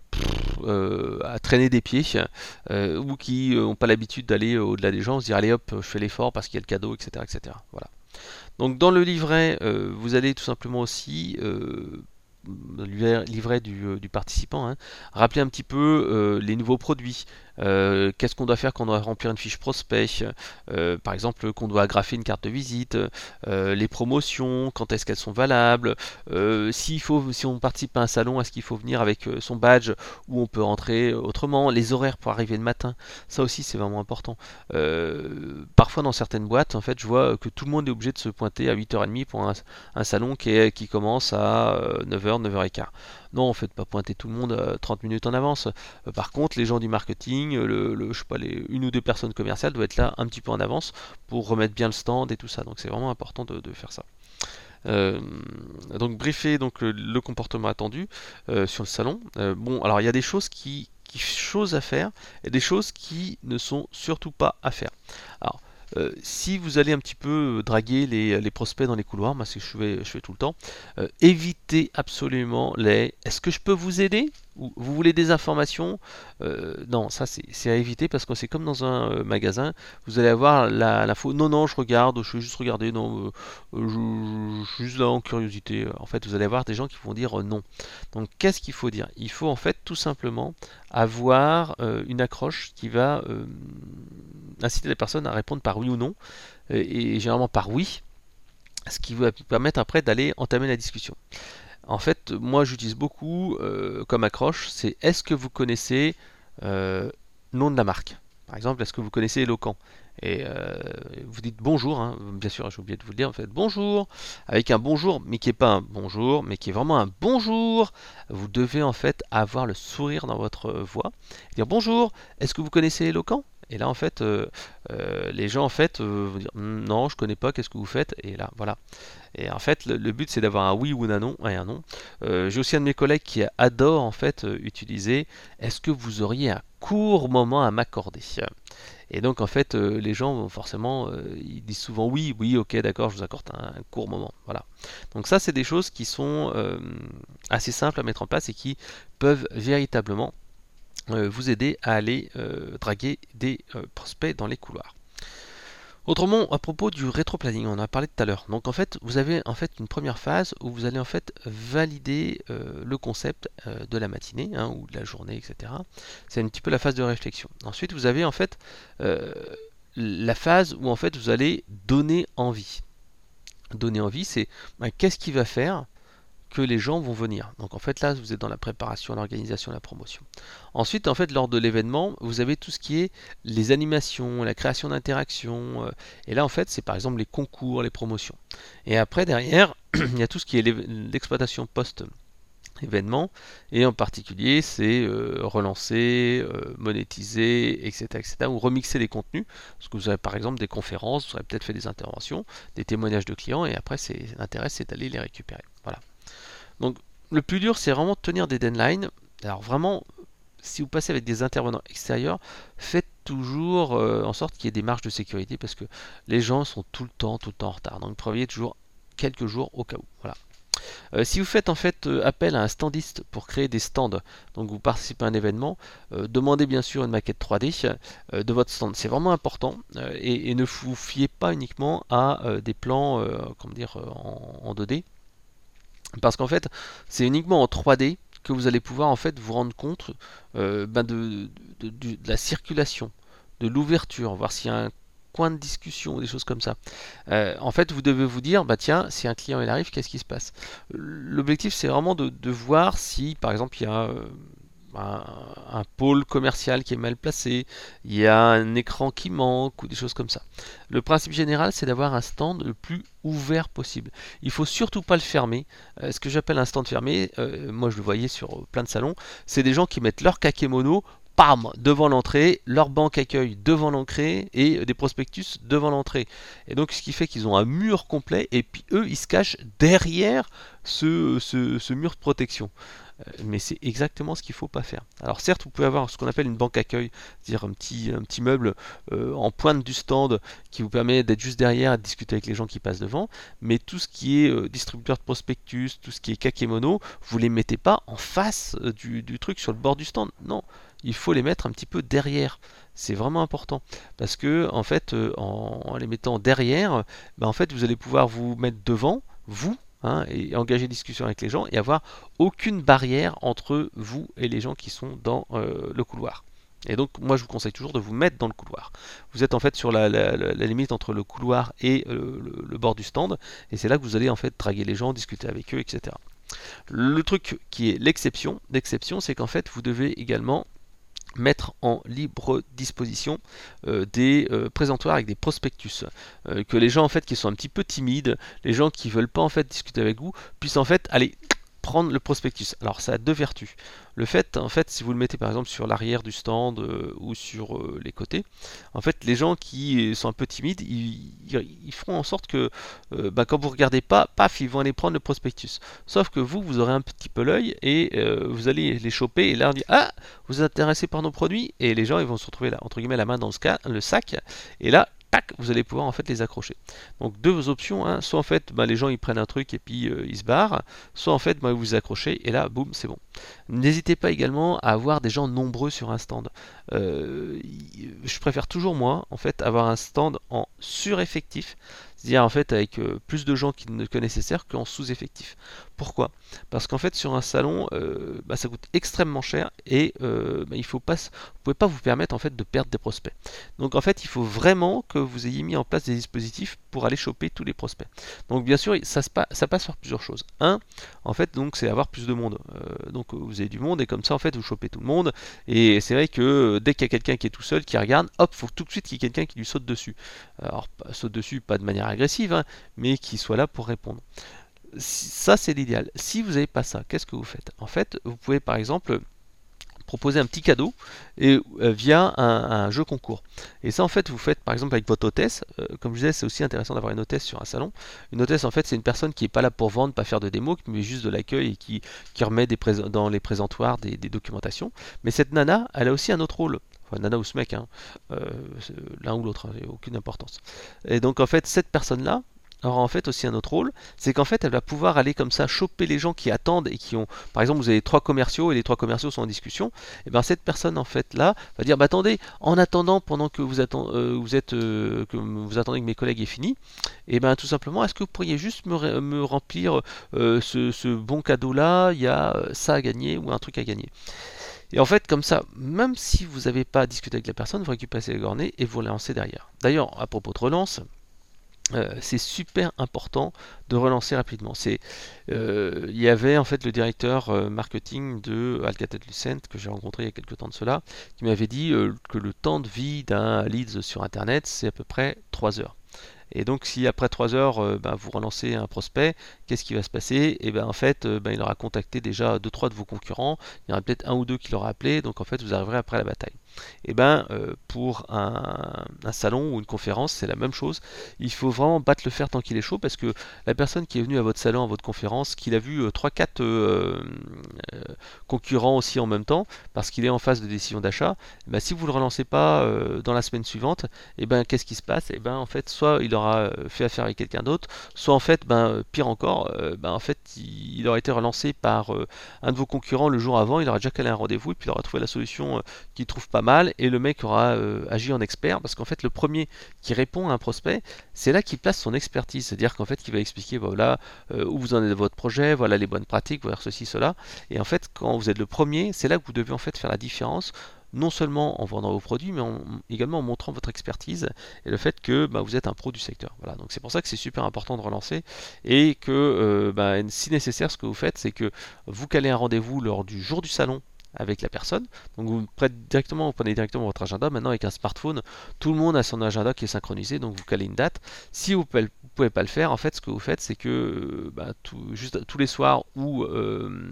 euh, à traîner des pieds euh, ou qui n'ont pas l'habitude d'aller au-delà des gens, se dire allez hop, je fais l'effort parce qu'il y a le cadeau, et cetera, et cetera. Voilà. Donc dans le livret, euh, vous allez tout simplement aussi, euh, le livret du, euh, du participant, hein, rappeler un petit peu euh, les nouveaux produits. Euh, qu'est-ce qu'on doit faire quand on doit remplir une fiche prospect, euh, par exemple qu'on doit agrafer une carte de visite, euh, les promotions, quand est-ce qu'elles sont valables, euh, s'il faut, si on participe à un salon, est-ce qu'il faut venir avec euh, son badge ou on peut rentrer autrement, les horaires pour arriver le matin, ça aussi c'est vraiment important. Euh, parfois dans certaines boîtes, en fait, je vois que tout le monde est obligé de se pointer à huit heures trente pour un, un salon qui, est, qui commence à euh, neuf heures, neuf heures quinze. Non, en fait, pas pointer tout le monde euh, trente minutes en avance. Euh, par contre, les gens du marketing, le, le, je sais pas, les, une ou deux personnes commerciales doivent être là un petit peu en avance pour remettre bien le stand et tout ça. Donc c'est vraiment important de, de faire ça. Euh, donc briefer donc le, le comportement attendu euh, sur le salon. Euh, bon, alors il y a des choses qui, qui choses à faire et des choses qui ne sont surtout pas à faire. Alors euh, si vous allez un petit peu draguer les, les prospects dans les couloirs, moi c'est ce que je fais, je fais tout le temps, euh, évitez absolument les est-ce que je peux vous aider? Ou vous voulez des informations? Euh, non, ça c'est c'est à éviter parce que c'est comme dans un euh, magasin, vous allez avoir la- l'info non, non, je regarde, je vais juste regarder, non, euh, euh, je, je suis juste là en curiosité. En fait, vous allez avoir des gens qui vont dire euh, non. Donc, qu'est-ce qu'il faut dire? Il faut en fait tout simplement avoir euh, une accroche qui va euh, inciter les personnes à répondre par oui ou non, et, et généralement par oui, ce qui va permettre après d'aller entamer la discussion. En fait, moi j'utilise beaucoup euh, comme accroche, c'est est-ce que vous connaissez euh, le nom de la marque? Par exemple, est-ce que vous connaissez Eloquent? Et euh, vous dites bonjour, hein, bien sûr, j'ai oublié de vous le dire, en fait bonjour, avec un bonjour, mais qui n'est pas un bonjour, mais qui est vraiment un bonjour. Vous devez en fait avoir le sourire dans votre voix, dire bonjour, est-ce que vous connaissez Eloquent? Et là, en fait, euh, euh, les gens en fait euh, vont dire non, je connais pas, qu'est-ce que vous faites? Et là, voilà. Et en fait, le, le but c'est d'avoir un oui ou un non. Et un non. Euh, J'ai aussi un de mes collègues qui adore en fait euh, utiliser. Est-ce que vous auriez un court moment à m'accorder? Et donc en fait, euh, les gens forcément, euh, ils disent souvent oui, oui, ok, d'accord, je vous accorde un, un court moment. Voilà. Donc ça, c'est des choses qui sont euh, assez simples à mettre en place et qui peuvent véritablement euh, vous aider à aller euh, draguer des euh, prospects dans les couloirs. Autrement, à propos du rétro-planning, on en a parlé tout à l'heure. Donc en fait, vous avez en fait une première phase où vous allez en fait valider euh, le concept euh, de la matinée hein, ou de la journée, et cetera. C'est un petit peu la phase de réflexion. Ensuite, vous avez en fait euh, la phase où en fait vous allez donner envie. Donner envie, c'est ben, qu'est-ce qui va faire que les gens vont venir. Donc en fait là, vous êtes dans la préparation, l'organisation, la promotion. Ensuite, en fait, lors de l'événement, vous avez tout ce qui est les animations, la création d'interactions. Euh, et là, en fait, c'est par exemple les concours, les promotions. Et après, derrière, il y a tout ce qui est l'exploitation post événement et en particulier c'est euh, relancer, euh, monétiser, et cetera, et cetera ou remixer les contenus parce que vous avez par exemple des conférences, vous avez peut-être fait des interventions, des témoignages de clients et après c'est l'intérêt c'est d'aller les récupérer. Voilà. Donc le plus dur c'est vraiment de tenir des deadlines. Alors vraiment si vous passez avec des intervenants extérieurs, faites toujours euh, en sorte qu'il y ait des marges de sécurité parce que les gens sont tout le temps tout le temps en retard. Donc prévoyez toujours quelques jours au cas où. Voilà. Euh, si vous faites en fait euh, appel à un standiste pour créer des stands, donc vous participez à un événement, euh, demandez bien sûr une maquette trois D euh, de votre stand. C'est vraiment important euh, et, et, ne vous fiez pas uniquement à euh, des plans euh, comment dire, en, en deux D parce qu'en fait c'est uniquement en trois D que vous allez pouvoir en fait vous rendre compte euh, ben de, de, de, de la circulation, de l'ouverture, voir s'il y a un coin de discussion, des choses comme ça. Euh, en fait, vous devez vous dire, bah tiens, si un client il arrive, qu'est-ce qui se passe? L'objectif, c'est vraiment de, de voir si, par exemple, il y a euh, un, un pôle commercial qui est mal placé, il y a un écran qui manque ou des choses comme ça. Le principe général, c'est d'avoir un stand le plus ouvert possible. Il faut surtout pas le fermer. Euh, ce que j'appelle un stand fermé, euh, moi je le voyais sur plein de salons, c'est des gens qui mettent leur kakémono pam, devant l'entrée, leur banque accueil devant l'entrée et des prospectus devant l'entrée. Et donc ce qui fait qu'ils ont un mur complet et puis eux ils se cachent derrière ce, ce, ce mur de protection. Euh, Mais c'est exactement ce qu'il ne faut pas faire. Alors certes, vous pouvez avoir ce qu'on appelle une banque accueil, c'est-à-dire un petit, un petit meuble euh, en pointe du stand qui vous permet d'être juste derrière et de discuter avec les gens qui passent devant. Mais tout ce qui est euh, distributeur de prospectus, tout ce qui est kakémono, vous ne les mettez pas en face euh, du, du truc sur le bord du stand. Non, il faut les mettre un petit peu derrière. C'est vraiment important parce que en fait, euh, en, en les mettant derrière, ben, en fait, vous allez pouvoir vous mettre devant, vous, hein, et engager discussion avec les gens et avoir aucune barrière entre vous et les gens qui sont dans euh, le couloir. Et donc, moi, je vous conseille toujours de vous mettre dans le couloir. Vous êtes en fait sur la, la, la limite entre le couloir et euh, le, le bord du stand, et c'est là que vous allez en fait draguer les gens, discuter avec eux, et cetera. Le truc qui est l'exception, l'exception, c'est qu'en fait, vous devez également mettre en libre disposition euh, des euh, présentoirs avec des prospectus, euh, que les gens en fait qui sont un petit peu timides, les gens qui veulent pas en fait discuter avec vous, puissent en fait aller prendre le prospectus. Alors ça a deux vertus. Le fait, en fait, si vous le mettez par exemple sur l'arrière du stand euh, ou sur euh, les côtés, en fait, les gens qui sont un peu timides, ils, ils, ils feront en sorte que euh, bah, quand vous regardez pas, paf, ils vont aller prendre le prospectus. Sauf que vous, vous aurez un petit peu l'œil et euh, vous allez les choper et leur dire ah, vous êtes intéressé par nos produits et les gens ils vont se retrouver là entre guillemets la main dans le, ska, le sac et là tac, vous allez pouvoir en fait les accrocher. Donc deux options, hein. Soit en fait bah, les gens ils prennent un truc et puis euh, ils se barrent, soit en fait bah, vous vous accrochez et là boum c'est bon. N'hésitez pas également à avoir des gens nombreux sur un stand. Euh, je préfère toujours moi en fait avoir un stand en sureffectif, c'est-à-dire en fait avec euh, plus de gens qui ne que nécessaire qu'en sous-effectif. Pourquoi? Parce qu'en fait sur un salon euh, bah, ça coûte extrêmement cher et euh, bah, il faut pas, vous pouvez pas vous permettre en fait de perdre des prospects. Donc en fait il faut vraiment que vous ayez mis en place des dispositifs pour aller choper tous les prospects. Donc bien sûr ça, se passe, ça passe par plusieurs choses. Un, en fait donc c'est avoir plus de monde. Euh, donc vous avez du monde et comme ça en fait vous chopez tout le monde. Et c'est vrai que dès qu'il y a quelqu'un qui est tout seul, qui regarde, hop, faut tout de suite qu'il y ait quelqu'un qui lui saute dessus. Alors saute dessus pas de manière agressive, hein, mais qui soit là pour répondre. Ça c'est l'idéal. Si vous n'avez pas ça, qu'est-ce que vous faites? En fait, vous pouvez par exemple proposer un petit cadeau et euh, via un, un jeu concours. Et ça en fait vous faites par exemple avec votre hôtesse, euh, comme je disais c'est aussi intéressant d'avoir une hôtesse sur un salon. Une hôtesse en fait c'est une personne qui n'est pas là pour vendre, pas faire de démo, mais juste de l'accueil et qui, qui remet des dans les présentoirs des, des documentations. Mais cette nana elle a aussi un autre rôle. Enfin, nana ou ce mec, hein. euh, l'un ou l'autre, hein, aucune importance. Et donc en fait cette personne là aura en fait aussi un autre rôle, c'est qu'en fait elle va pouvoir aller comme ça choper les gens qui attendent et qui ont, par exemple vous avez trois commerciaux et les trois commerciaux sont en discussion, et bien cette personne en fait là va dire bah attendez, en attendant pendant que vous, attend, euh, vous êtes euh, que vous attendez que mes collègues aient fini, et bien tout simplement est-ce que vous pourriez juste me, me remplir euh, ce, ce bon cadeau là, il y a ça à gagner ou un truc à gagner. Et en fait, comme ça, même si vous n'avez pas discuté avec la personne, vous récupérez ses coordonnées et vous la lancez derrière. D'ailleurs, à propos de relance, Euh, c'est super important de relancer rapidement. C'est, euh, il y avait en fait le directeur euh, marketing de Alcatel-Lucent que j'ai rencontré il y a quelques temps de cela, qui m'avait dit euh, que le temps de vie d'un lead sur Internet c'est à peu près trois heures. Et donc si après trois heures euh, ben, vous relancez un prospect, qu'est-ce qui va se passer? Et ben en fait euh, ben, il aura contacté déjà deux trois de vos concurrents, il y en aura peut-être un ou deux qui l'aura appelé, donc en fait vous arriverez après la bataille. Et ben euh, pour un, un salon ou une conférence c'est la même chose, il faut vraiment battre le fer tant qu'il est chaud parce que la personne qui est venue à votre salon, à votre conférence, qu'il a vu euh, trois quatre euh, euh, concurrents aussi en même temps, parce qu'il est en phase de décision d'achat, ben, si vous ne le relancez pas euh, dans la semaine suivante, et ben qu'est-ce qui se passe? Et ben en fait soit il aura fait affaire avec quelqu'un d'autre, soit en fait, ben, pire encore, euh, ben, en fait, il, il aurait été relancé par euh, un de vos concurrents le jour avant, il aura déjà calé un rendez-vous et puis il aura trouvé la solution euh, qu'il trouve pas mal et le mec aura euh, agi en expert parce qu'en fait, le premier qui répond à un prospect, c'est là qu'il place son expertise, c'est-à-dire qu'en fait, il va expliquer voilà euh, où vous en êtes de votre projet, voilà les bonnes pratiques, voilà ceci, cela. Et en fait, quand vous êtes le premier, c'est là que vous devez en fait faire la différence non seulement en vendant vos produits, mais en, également en montrant votre expertise et le fait que bah, vous êtes un pro du secteur. Voilà, donc c'est pour ça que c'est super important de relancer et que euh, bah, si nécessaire, ce que vous faites, c'est que vous calez un rendez-vous lors du jour du salon avec la personne. Donc vous prenez directement, vous prenez directement votre agenda. Maintenant avec un smartphone, tout le monde a son agenda qui est synchronisé, donc vous calez une date. Si vous ne pouvez pas le faire, en fait ce que vous faites, c'est que bah, tout, juste tous les soirs ou euh,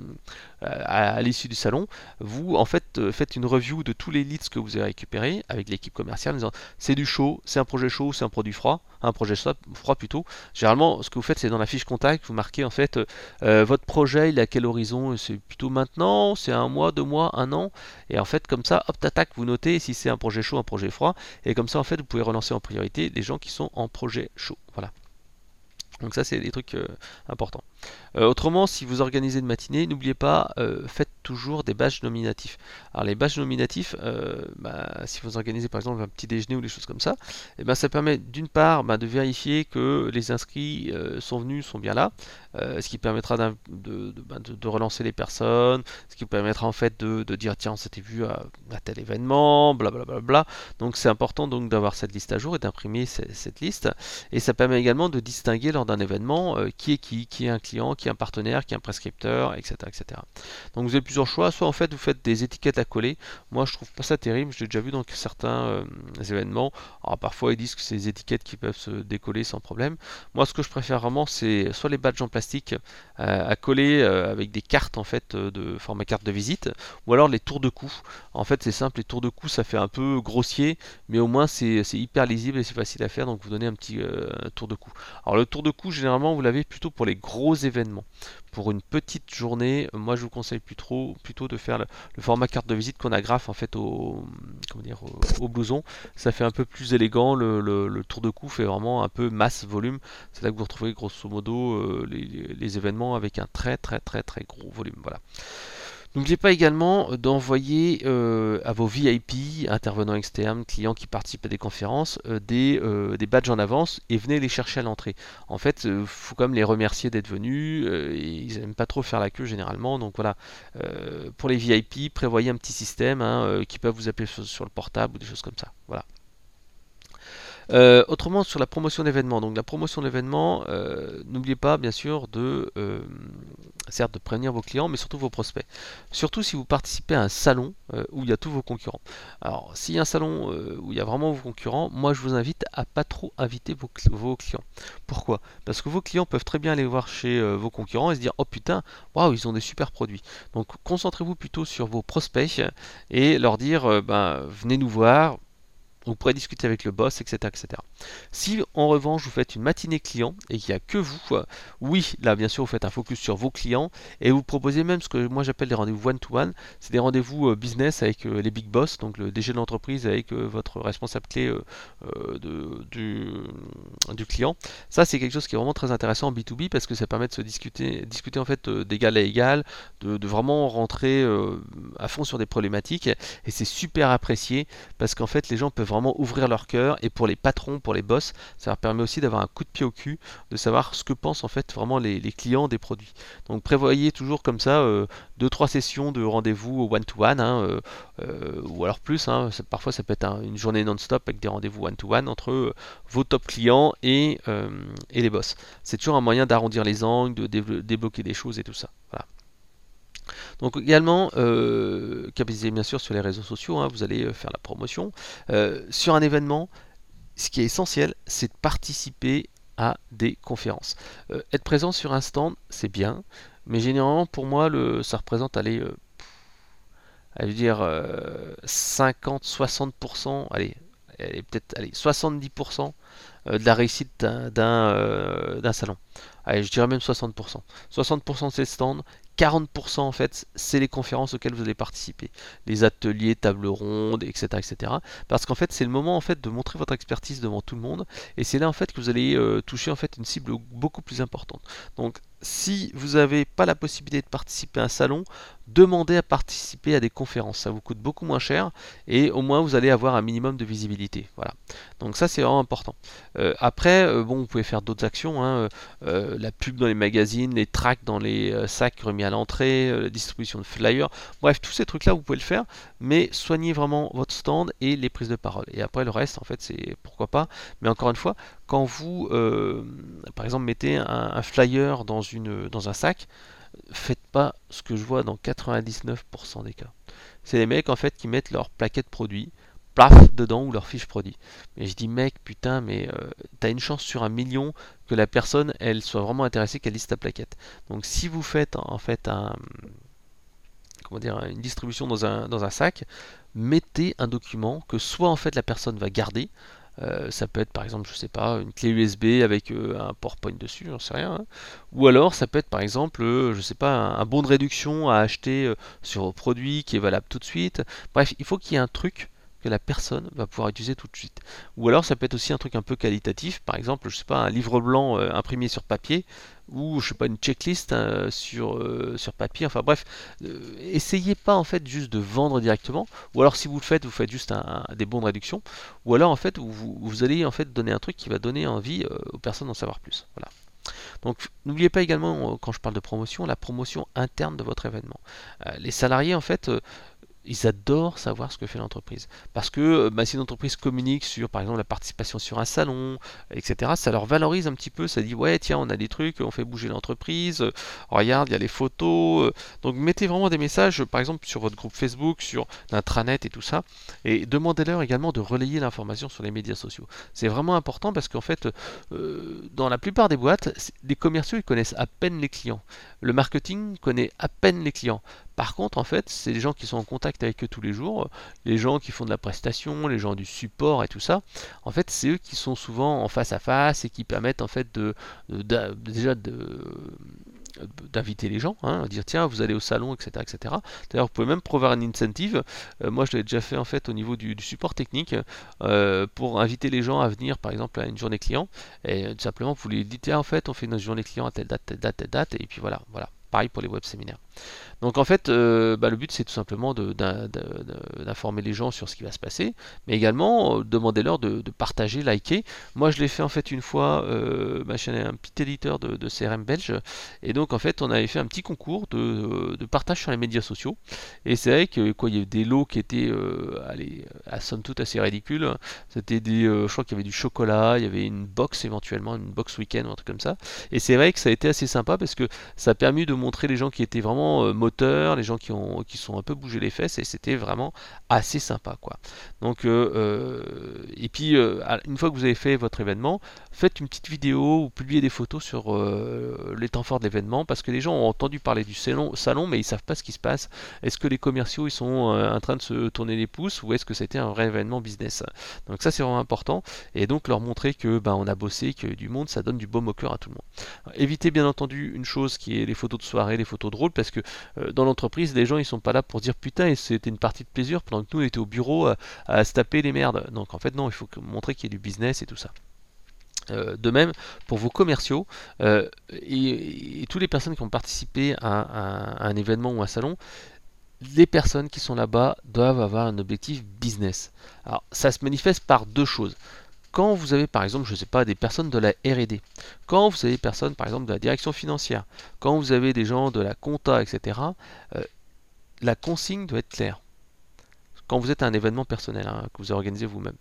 à, à l'issue du salon, vous en fait euh, faites une review de tous les leads que vous avez récupérés avec l'équipe commerciale en disant c'est du chaud, c'est un projet chaud, c'est un produit froid, un projet froid plutôt. Généralement ce que vous faites c'est dans la fiche contact, vous marquez en fait euh, votre projet il est à quel horizon, c'est plutôt maintenant, c'est un mois, deux mois, un an, et en fait comme ça hop tac vous notez si c'est un projet chaud, un projet froid, et comme ça en fait vous pouvez relancer en priorité les gens qui sont en projet chaud. Voilà. Donc ça c'est des trucs euh, importants. Euh, autrement, si vous organisez une matinée, n'oubliez pas, euh, faites toujours des badges nominatifs. Alors les badges nominatifs, euh, bah, si vous organisez par exemple un petit déjeuner ou des choses comme ça, et ben, ça permet d'une part bah, de vérifier que les inscrits euh, sont venus, sont bien là, euh, ce qui permettra de, de, bah, de, de relancer les personnes, ce qui permettra en fait de, de dire tiens on s'était vu à, à tel événement, blablabla. Bla, bla, bla. Donc c'est important donc d'avoir cette liste à jour et d'imprimer cette liste. Et ça permet également de distinguer lors d'un événement euh, qui est qui, qui est un client, qui est un partenaire, qui est un prescripteur, et cetera, et cetera. Donc vous avez plusieurs choix. Soit en fait vous faites des étiquettes à coller. Moi je trouve pas ça terrible. Je l'ai déjà vu dans certains euh, événements. Alors parfois ils disent que c'est des étiquettes qui peuvent se décoller sans problème. Moi ce que je préfère vraiment c'est soit les badges en plastique euh, à coller euh, avec des cartes en fait de format carte de visite, ou alors les tours de cou. En fait c'est simple, les tours de cou ça fait un peu grossier, mais au moins c'est hyper lisible et c'est facile à faire. Donc vous donnez un petit euh, tour de cou. Alors le tour de cou généralement vous l'avez plutôt pour les gros gros événements. Pour une petite journée, moi je vous conseille plutôt, plutôt de faire le, le format carte de visite qu'on agrafe en fait au, comment dire, au, au blouson. Ça fait un peu plus élégant, le, le, le tour de cou fait vraiment un peu masse, volume. C'est là que vous retrouvez grosso modo euh, les, les événements avec un très très très très gros volume. Voilà. N'oubliez pas également d'envoyer euh, à vos V I P, intervenants externes, clients qui participent à des conférences, euh, des, euh, des badges en avance et venez les chercher à l'entrée. En fait, il euh, faut quand même les remercier d'être venus. Euh, et ils n'aiment pas trop faire la queue généralement. Donc voilà, euh, pour les V I P, prévoyez un petit système hein, euh, qui peut vous appeler sur, sur le portable ou des choses comme ça. Voilà. Euh, autrement, sur la promotion d'événements, donc la promotion d'événements, euh, n'oubliez pas bien sûr de, euh, certes, de prévenir vos clients, mais surtout vos prospects. Surtout si vous participez à un salon euh, où il y a tous vos concurrents. Alors, s'il y a un salon euh, où il y a vraiment vos concurrents, moi je vous invite à pas trop inviter vos, vos clients. Pourquoi? Parce que vos clients peuvent très bien aller voir chez euh, vos concurrents et se dire oh putain, waouh, ils ont des super produits. Donc concentrez-vous plutôt sur vos prospects et leur dire euh, ben, venez nous voir. Vous pourrez discuter avec le boss, et cetera, et cetera. Si en revanche vous faites une matinée client et qu'il n'y a que vous, oui, là bien sûr vous faites un focus sur vos clients et vous proposez même ce que moi j'appelle des rendez-vous one-to-one, c'est des rendez-vous euh, business avec euh, les big boss, donc le D G de l'entreprise avec euh, votre responsable clé euh, euh, de, du, du client. Ça c'est quelque chose qui est vraiment très intéressant en B deux B parce que ça permet de se discuter, discuter en fait euh, d'égal à égal, de, de vraiment rentrer euh, à fond sur des problématiques et c'est super apprécié parce qu'en fait les gens peuvent vraiment ouvrir leur cœur et pour les patrons, pour les boss, ça leur permet aussi d'avoir un coup de pied au cul, de savoir ce que pensent en fait vraiment les, les clients des produits. Donc prévoyez toujours comme ça euh, deux trois sessions de rendez-vous one-to-one hein, euh, euh, ou alors plus, hein, ça, parfois ça peut être un, une journée non-stop avec des rendez-vous one-to-one entre euh, vos top clients et, euh, et les boss. C'est toujours un moyen d'arrondir les angles, de dé- débloquer des choses et tout ça. Voilà. Donc également, euh, capitalisez bien sûr sur les réseaux sociaux, hein, vous allez faire la promotion. Euh, sur un événement, ce qui est essentiel, c'est de participer à des conférences. Euh, être présent sur un stand, c'est bien, mais généralement pour moi, le, ça représente aller, euh, à dire euh, cinquante à soixante pour cent, allez, allez peut-être allez, soixante-dix pour cent de la réussite d'un d'un, euh, d'un salon. Allez, je dirais même soixante pour cent. soixante pour cent c'est stands, quarante pour cent en fait c'est les conférences auxquelles vous allez participer, les ateliers, tables rondes, et cetera, et cetera. Parce qu'en fait c'est le moment en fait de montrer votre expertise devant tout le monde et c'est là en fait que vous allez euh, toucher en fait une cible beaucoup plus importante. Donc si vous n'avez pas la possibilité de participer à un salon, demandez à participer à des conférences. Ça vous coûte beaucoup moins cher et au moins vous allez avoir un minimum de visibilité. Voilà. Donc ça c'est vraiment important. Euh, après, euh, bon, vous pouvez faire d'autres actions, hein, euh, la pub dans les magazines, les tracts dans les euh, sacs remis à l'entrée, euh, la distribution de flyers, bref, tous ces trucs-là vous pouvez le faire, mais soignez vraiment votre stand et les prises de parole. Et après le reste, en fait, c'est pourquoi pas. Mais encore une fois, quand vous, euh, par exemple, mettez un, un flyer dans une dans un sac, faites pas ce que je vois dans quatre-vingt-dix-neuf pour cent des cas. C'est les mecs en fait qui mettent leur plaquette produit, plaf dedans ou leur fiche produit. Mais je dis mec, putain, mais euh, t'as une chance sur un million que la personne elle soit vraiment intéressée qu'elle lise ta plaquette. Donc si vous faites en fait un comment dire une distribution dans un dans un sac, mettez un document que soit en fait la personne va garder. Euh, ça peut être par exemple, je sais pas, une clé U S B avec euh, un PowerPoint dessus, j'en sais rien. Hein. Ou alors ça peut être par exemple, euh, je sais pas, un, un bon de réduction à acheter euh, sur vos produits qui est valable tout de suite. Bref, il faut qu'il y ait un truc que la personne va pouvoir utiliser tout de suite. Ou alors ça peut être aussi un truc un peu qualitatif, par exemple, je sais pas, un livre blanc euh, imprimé sur papier, ou je sais pas, une checklist euh, sur, euh, sur papier, enfin bref, euh, essayez pas en fait juste de vendre directement, ou alors si vous le faites, vous faites juste un, un- des bons de réduction, ou alors en fait vous, vous allez en fait donner un truc qui va donner envie euh, aux personnes d'en savoir plus. Voilà. Donc n'oubliez pas également, euh, quand je parle de promotion, la promotion interne de votre événement. Euh, les salariés en fait euh, ils adorent savoir ce que fait l'entreprise. Parce que bah, si l'entreprise communique sur, par exemple, la participation sur un salon, et cetera, ça leur valorise un petit peu. Ça dit, ouais, tiens, on a des trucs, on fait bouger l'entreprise, euh, regarde, il y a les photos. euh. Donc mettez vraiment des messages, par exemple, sur votre groupe Facebook, sur l'intranet et tout ça. Et demandez-leur également de relayer l'information sur les médias sociaux. C'est vraiment important parce qu'en fait, euh, dans la plupart des boîtes, les commerciaux, ils connaissent à peine les clients. Le marketing connaît à peine les clients. Par contre, en fait, c'est les gens qui sont en contact avec eux tous les jours, les gens qui font de la prestation, les gens du support et tout ça. En fait, c'est eux qui sont souvent en face à face et qui permettent en fait de, de- d'a- déjà de d'inviter les gens, hein, dire tiens vous allez au salon, et cetera, et cetera. D'ailleurs vous pouvez même prévoir un incentive. Euh, moi je l'avais déjà fait en fait au niveau du, du support technique, euh, pour inviter les gens à venir par exemple à une journée client, et euh, tout simplement vous lui dites tiens en fait on fait une journée client à telle date, telle date, telle date, et puis voilà, voilà. Pareil pour les web séminaires. Donc en fait, euh, bah, le but c'est tout simplement de- d'in- de- d'informer les gens sur ce qui va se passer, mais également euh, demander-leur de, de partager, liker. Moi je l'ai fait en fait une fois, euh, ma chaîne est un petit éditeur de, de C R M belge, et donc en fait on avait fait un petit concours de, de partage sur les médias sociaux, et c'est vrai que quoi, il y avait des lots qui étaient, euh, allez, à somme toute assez ridicules. C'était des, euh, je crois qu'il y avait du chocolat, il y avait une box éventuellement, une box week-end ou un truc comme ça, et c'est vrai que ça a été assez sympa parce que ça a permis de montrer les gens qui étaient vraiment euh, moteurs, les gens qui ont qui sont un peu bougé les fesses, et c'était vraiment assez sympa quoi. Donc euh, euh, et puis euh, une fois que vous avez fait votre événement, faites une petite vidéo ou publiez des photos sur euh, les temps forts de l'événement, parce que les gens ont entendu parler du salon, salon mais ils savent pas ce qui se passe. Est-ce que les commerciaux ils sont euh, en train de se tourner les pouces, ou est-ce que c'était un vrai événement business? Donc ça c'est vraiment important, et donc leur montrer que ben, on a bossé, que du monde ça donne du baume au cœur à tout le monde. Évitez bien entendu une chose qui est les photos de soirée, les photos drôles, parce que euh, dans l'entreprise, les gens ils sont pas là pour dire putain, et c'était une partie de plaisir pendant que nous on était au bureau à, à se taper les merdes. Donc en fait non, il faut montrer qu'il y a du business et tout ça. Euh, de même pour vos commerciaux, euh, et, et toutes les personnes qui ont participé à, à- à un événement ou un salon, les personnes qui sont là-bas doivent avoir un objectif business. Alors ça se manifeste par deux choses. Quand vous avez par exemple, je ne sais pas, des personnes de la R et D, quand vous avez des personnes par exemple de la direction financière, quand vous avez des gens de la compta, et cetera, euh, la consigne doit être claire. Quand vous êtes à un événement personnel, hein, que vous organisez vous-même,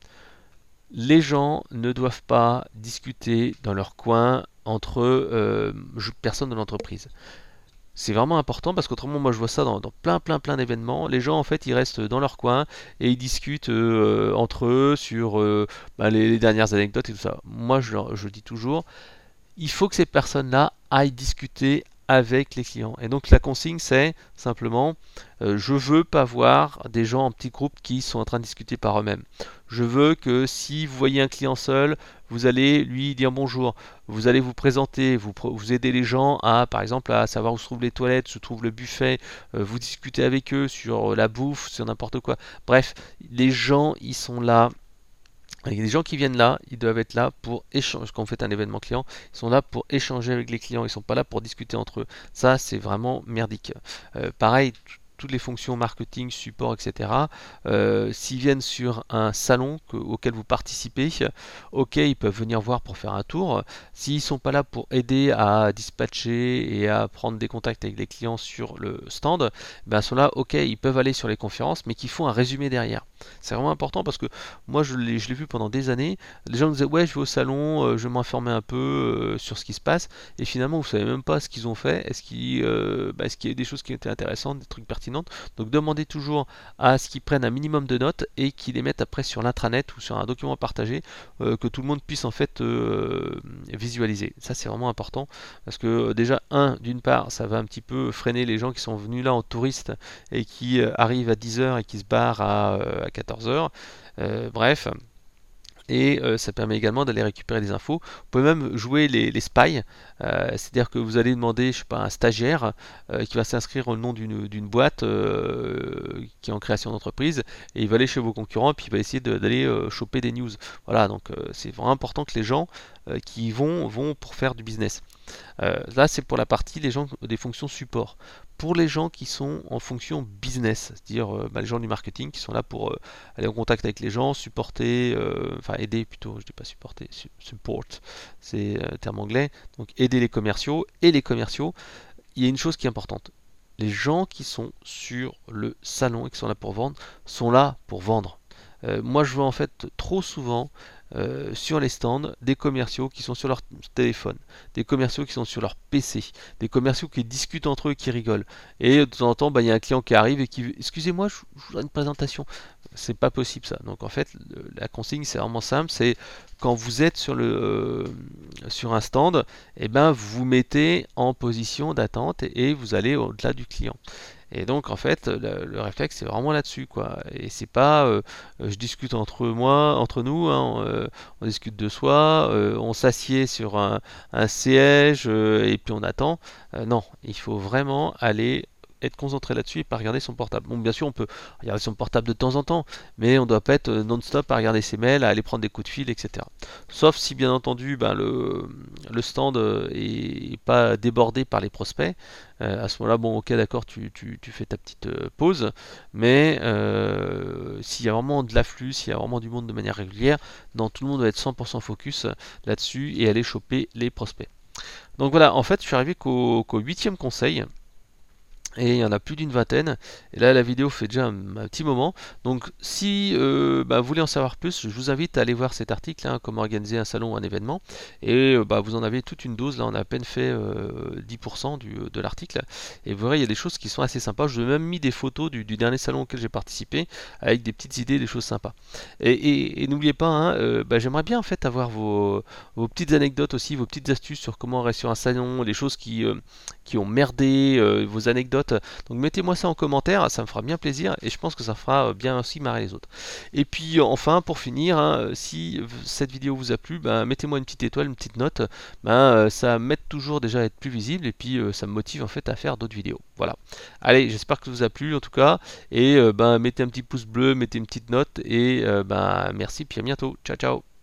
les gens ne doivent pas discuter dans leur coin entre euh, personnes de l'entreprise. C'est vraiment important, parce qu'autrement, moi je vois ça dans, dans plein plein plein d'événements. Les gens en fait ils restent dans leur coin et ils discutent euh, entre eux sur euh, bah, les, les dernières anecdotes et tout ça. Moi je, leur- je dis toujours, il faut que ces personnes-là aillent discuter avec les clients. Et donc la consigne, c'est simplement, euh, je veux pas voir des gens en petits groupes qui sont en train de discuter par eux-mêmes. Je veux que si vous voyez un client seul, vous allez lui dire bonjour, vous allez vous présenter, vous, vous aider les gens à, par exemple, à savoir où se trouvent les toilettes, où se trouve le buffet, euh, vous discutez avec eux sur la bouffe, sur n'importe quoi. Bref, les gens, ils sont là. Il y a des gens qui viennent là, ils doivent être là pour échanger. Quand vous faites un événement client, ils sont là pour échanger avec les clients, ils sont pas là pour discuter entre eux. Ça, c'est vraiment merdique. Euh, pareil, toutes les fonctions marketing, support, et cetera. Euh, S'ils viennent sur un salon que- auquel vous participez, ok, ils peuvent venir voir pour faire un tour. S'ils sont pas là pour aider à dispatcher et à prendre des contacts avec les clients sur le stand, ben, ils sont là, ok, ils peuvent aller sur les conférences, mais qu'ils font un résumé derrière. C'est vraiment important, parce que moi, je l'ai, je l'ai vu pendant des années. Les gens me disaient, ouais, je vais au salon, euh, je vais m'informer un peu euh, sur ce qui se passe. Et finalement, vous savez même pas ce qu'ils ont fait. Est-ce qu'il euh, bah, est-ce qu'il y a eu des choses qui étaient intéressantes, des trucs pertinentes. Donc, demandez toujours à ce qu'ils prennent un minimum de notes et qu'ils les mettent après sur l'intranet ou sur un document partagé, euh, que tout le monde puisse en fait euh, visualiser. Ça, c'est vraiment important, parce que euh, déjà, un, d'une part, ça va un petit peu freiner les gens qui sont venus là en touriste et qui euh, arrivent à dix heures et qui se barrent à, euh, à quatorze heures. Euh, bref, et euh, ça permet également d'aller récupérer des infos. Vous pouvez même jouer les, les spies, euh, c'est-à-dire que vous allez demander, je sais pas, à un stagiaire euh, qui va s'inscrire au nom d'une d'une boîte euh, qui est en création d'entreprise, et il va aller chez vos concurrents et puis il va essayer de- d'aller euh, choper des news. Voilà, donc euh, c'est vraiment important que les gens euh, qui y vont vont pour faire du business. Euh, là, c'est pour la partie les gens des fonctions support. Pour les gens qui sont en fonction business, c'est-à-dire euh, bah, les gens du marketing qui sont là pour euh, aller en contact avec les gens, supporter, euh, enfin aider plutôt, je dis pas supporter, su- support, c'est un terme anglais, donc aider les commerciaux. Et les commerciaux, il y a une chose qui est importante. Les gens qui sont sur le salon et qui sont là pour vendre, sont là pour vendre. Euh, moi, je vois en fait trop souvent euh, sur les stands des commerciaux qui sont sur leur téléphone, des commerciaux qui sont sur leur P C, des commerciaux qui discutent entre eux et qui rigolent. Et de temps en temps, bah, il y a un client qui arrive et qui, excusez-moi, je, je voudrais une présentation. C'est pas possible ça. Donc en fait, le- la consigne c'est vraiment simple. C'est quand vous êtes sur le euh, sur un stand, eh ben vous vous mettez en position d'attente et, et vous allez au-delà du client. Et donc en fait le, le réflexe c'est vraiment là-dessus quoi. Et c'est pas euh, euh, je discute entre moi, entre nous, hein, euh, on discute de soi, euh, on s'assied sur un, un siège euh, et puis on attend. Euh, non, il faut vraiment aller être concentré là-dessus et pas regarder son portable. Bon, bien sûr, on peut regarder son portable de temps en temps, mais on ne doit pas être non-stop à regarder ses mails, à aller prendre des coups de fil, et cetera. Sauf si, bien entendu, ben, le, le stand est pas débordé par les prospects. Euh, à ce moment-là, bon, ok, d'accord, tu, tu, tu fais ta petite euh, pause, mais euh, s'il y a vraiment de l'afflux, s'il y a vraiment du monde de manière régulière, non, tout le monde doit être cent pour cent focus là-dessus et aller choper les prospects. Donc voilà, en fait, je suis arrivé qu'au qu'au huitième conseil. Et il y en a plus d'une vingtaine. Et là, la vidéo fait déjà un, un petit moment. Donc, si euh, bah, vous voulez en savoir plus, je vous invite à aller voir cet article, hein, comment organiser un salon ou un événement. Et euh, bah, vous en avez toute une dose. Là, on a à peine fait euh, dix pour cent du, de l'article. Et vous verrez, il y a des choses qui sont assez sympas. Je vous ai même mis des photos du, du dernier salon auquel j'ai participé, avec des petites idées, des choses sympas. Et, et, et n'oubliez pas, hein, euh, bah, j'aimerais bien en fait avoir vos, vos petites anecdotes aussi, vos petites astuces sur comment réussir un salon, les choses qui, euh, qui ont merdé, euh, vos anecdotes. Donc mettez-moi ça en commentaire, ça me fera bien plaisir et je pense que ça fera bien aussi marrer les autres. Et puis enfin pour finir, hein, si cette vidéo vous a plu, ben, mettez-moi une petite étoile, une petite note, ben, ça m'aide toujours déjà à être plus visible et puis euh, ça me motive en fait à faire d'autres vidéos. Voilà. Allez, j'espère que ça vous a plu en tout cas et euh, ben, mettez un petit pouce bleu, mettez une petite note et euh, ben, merci puis à bientôt. Ciao ciao.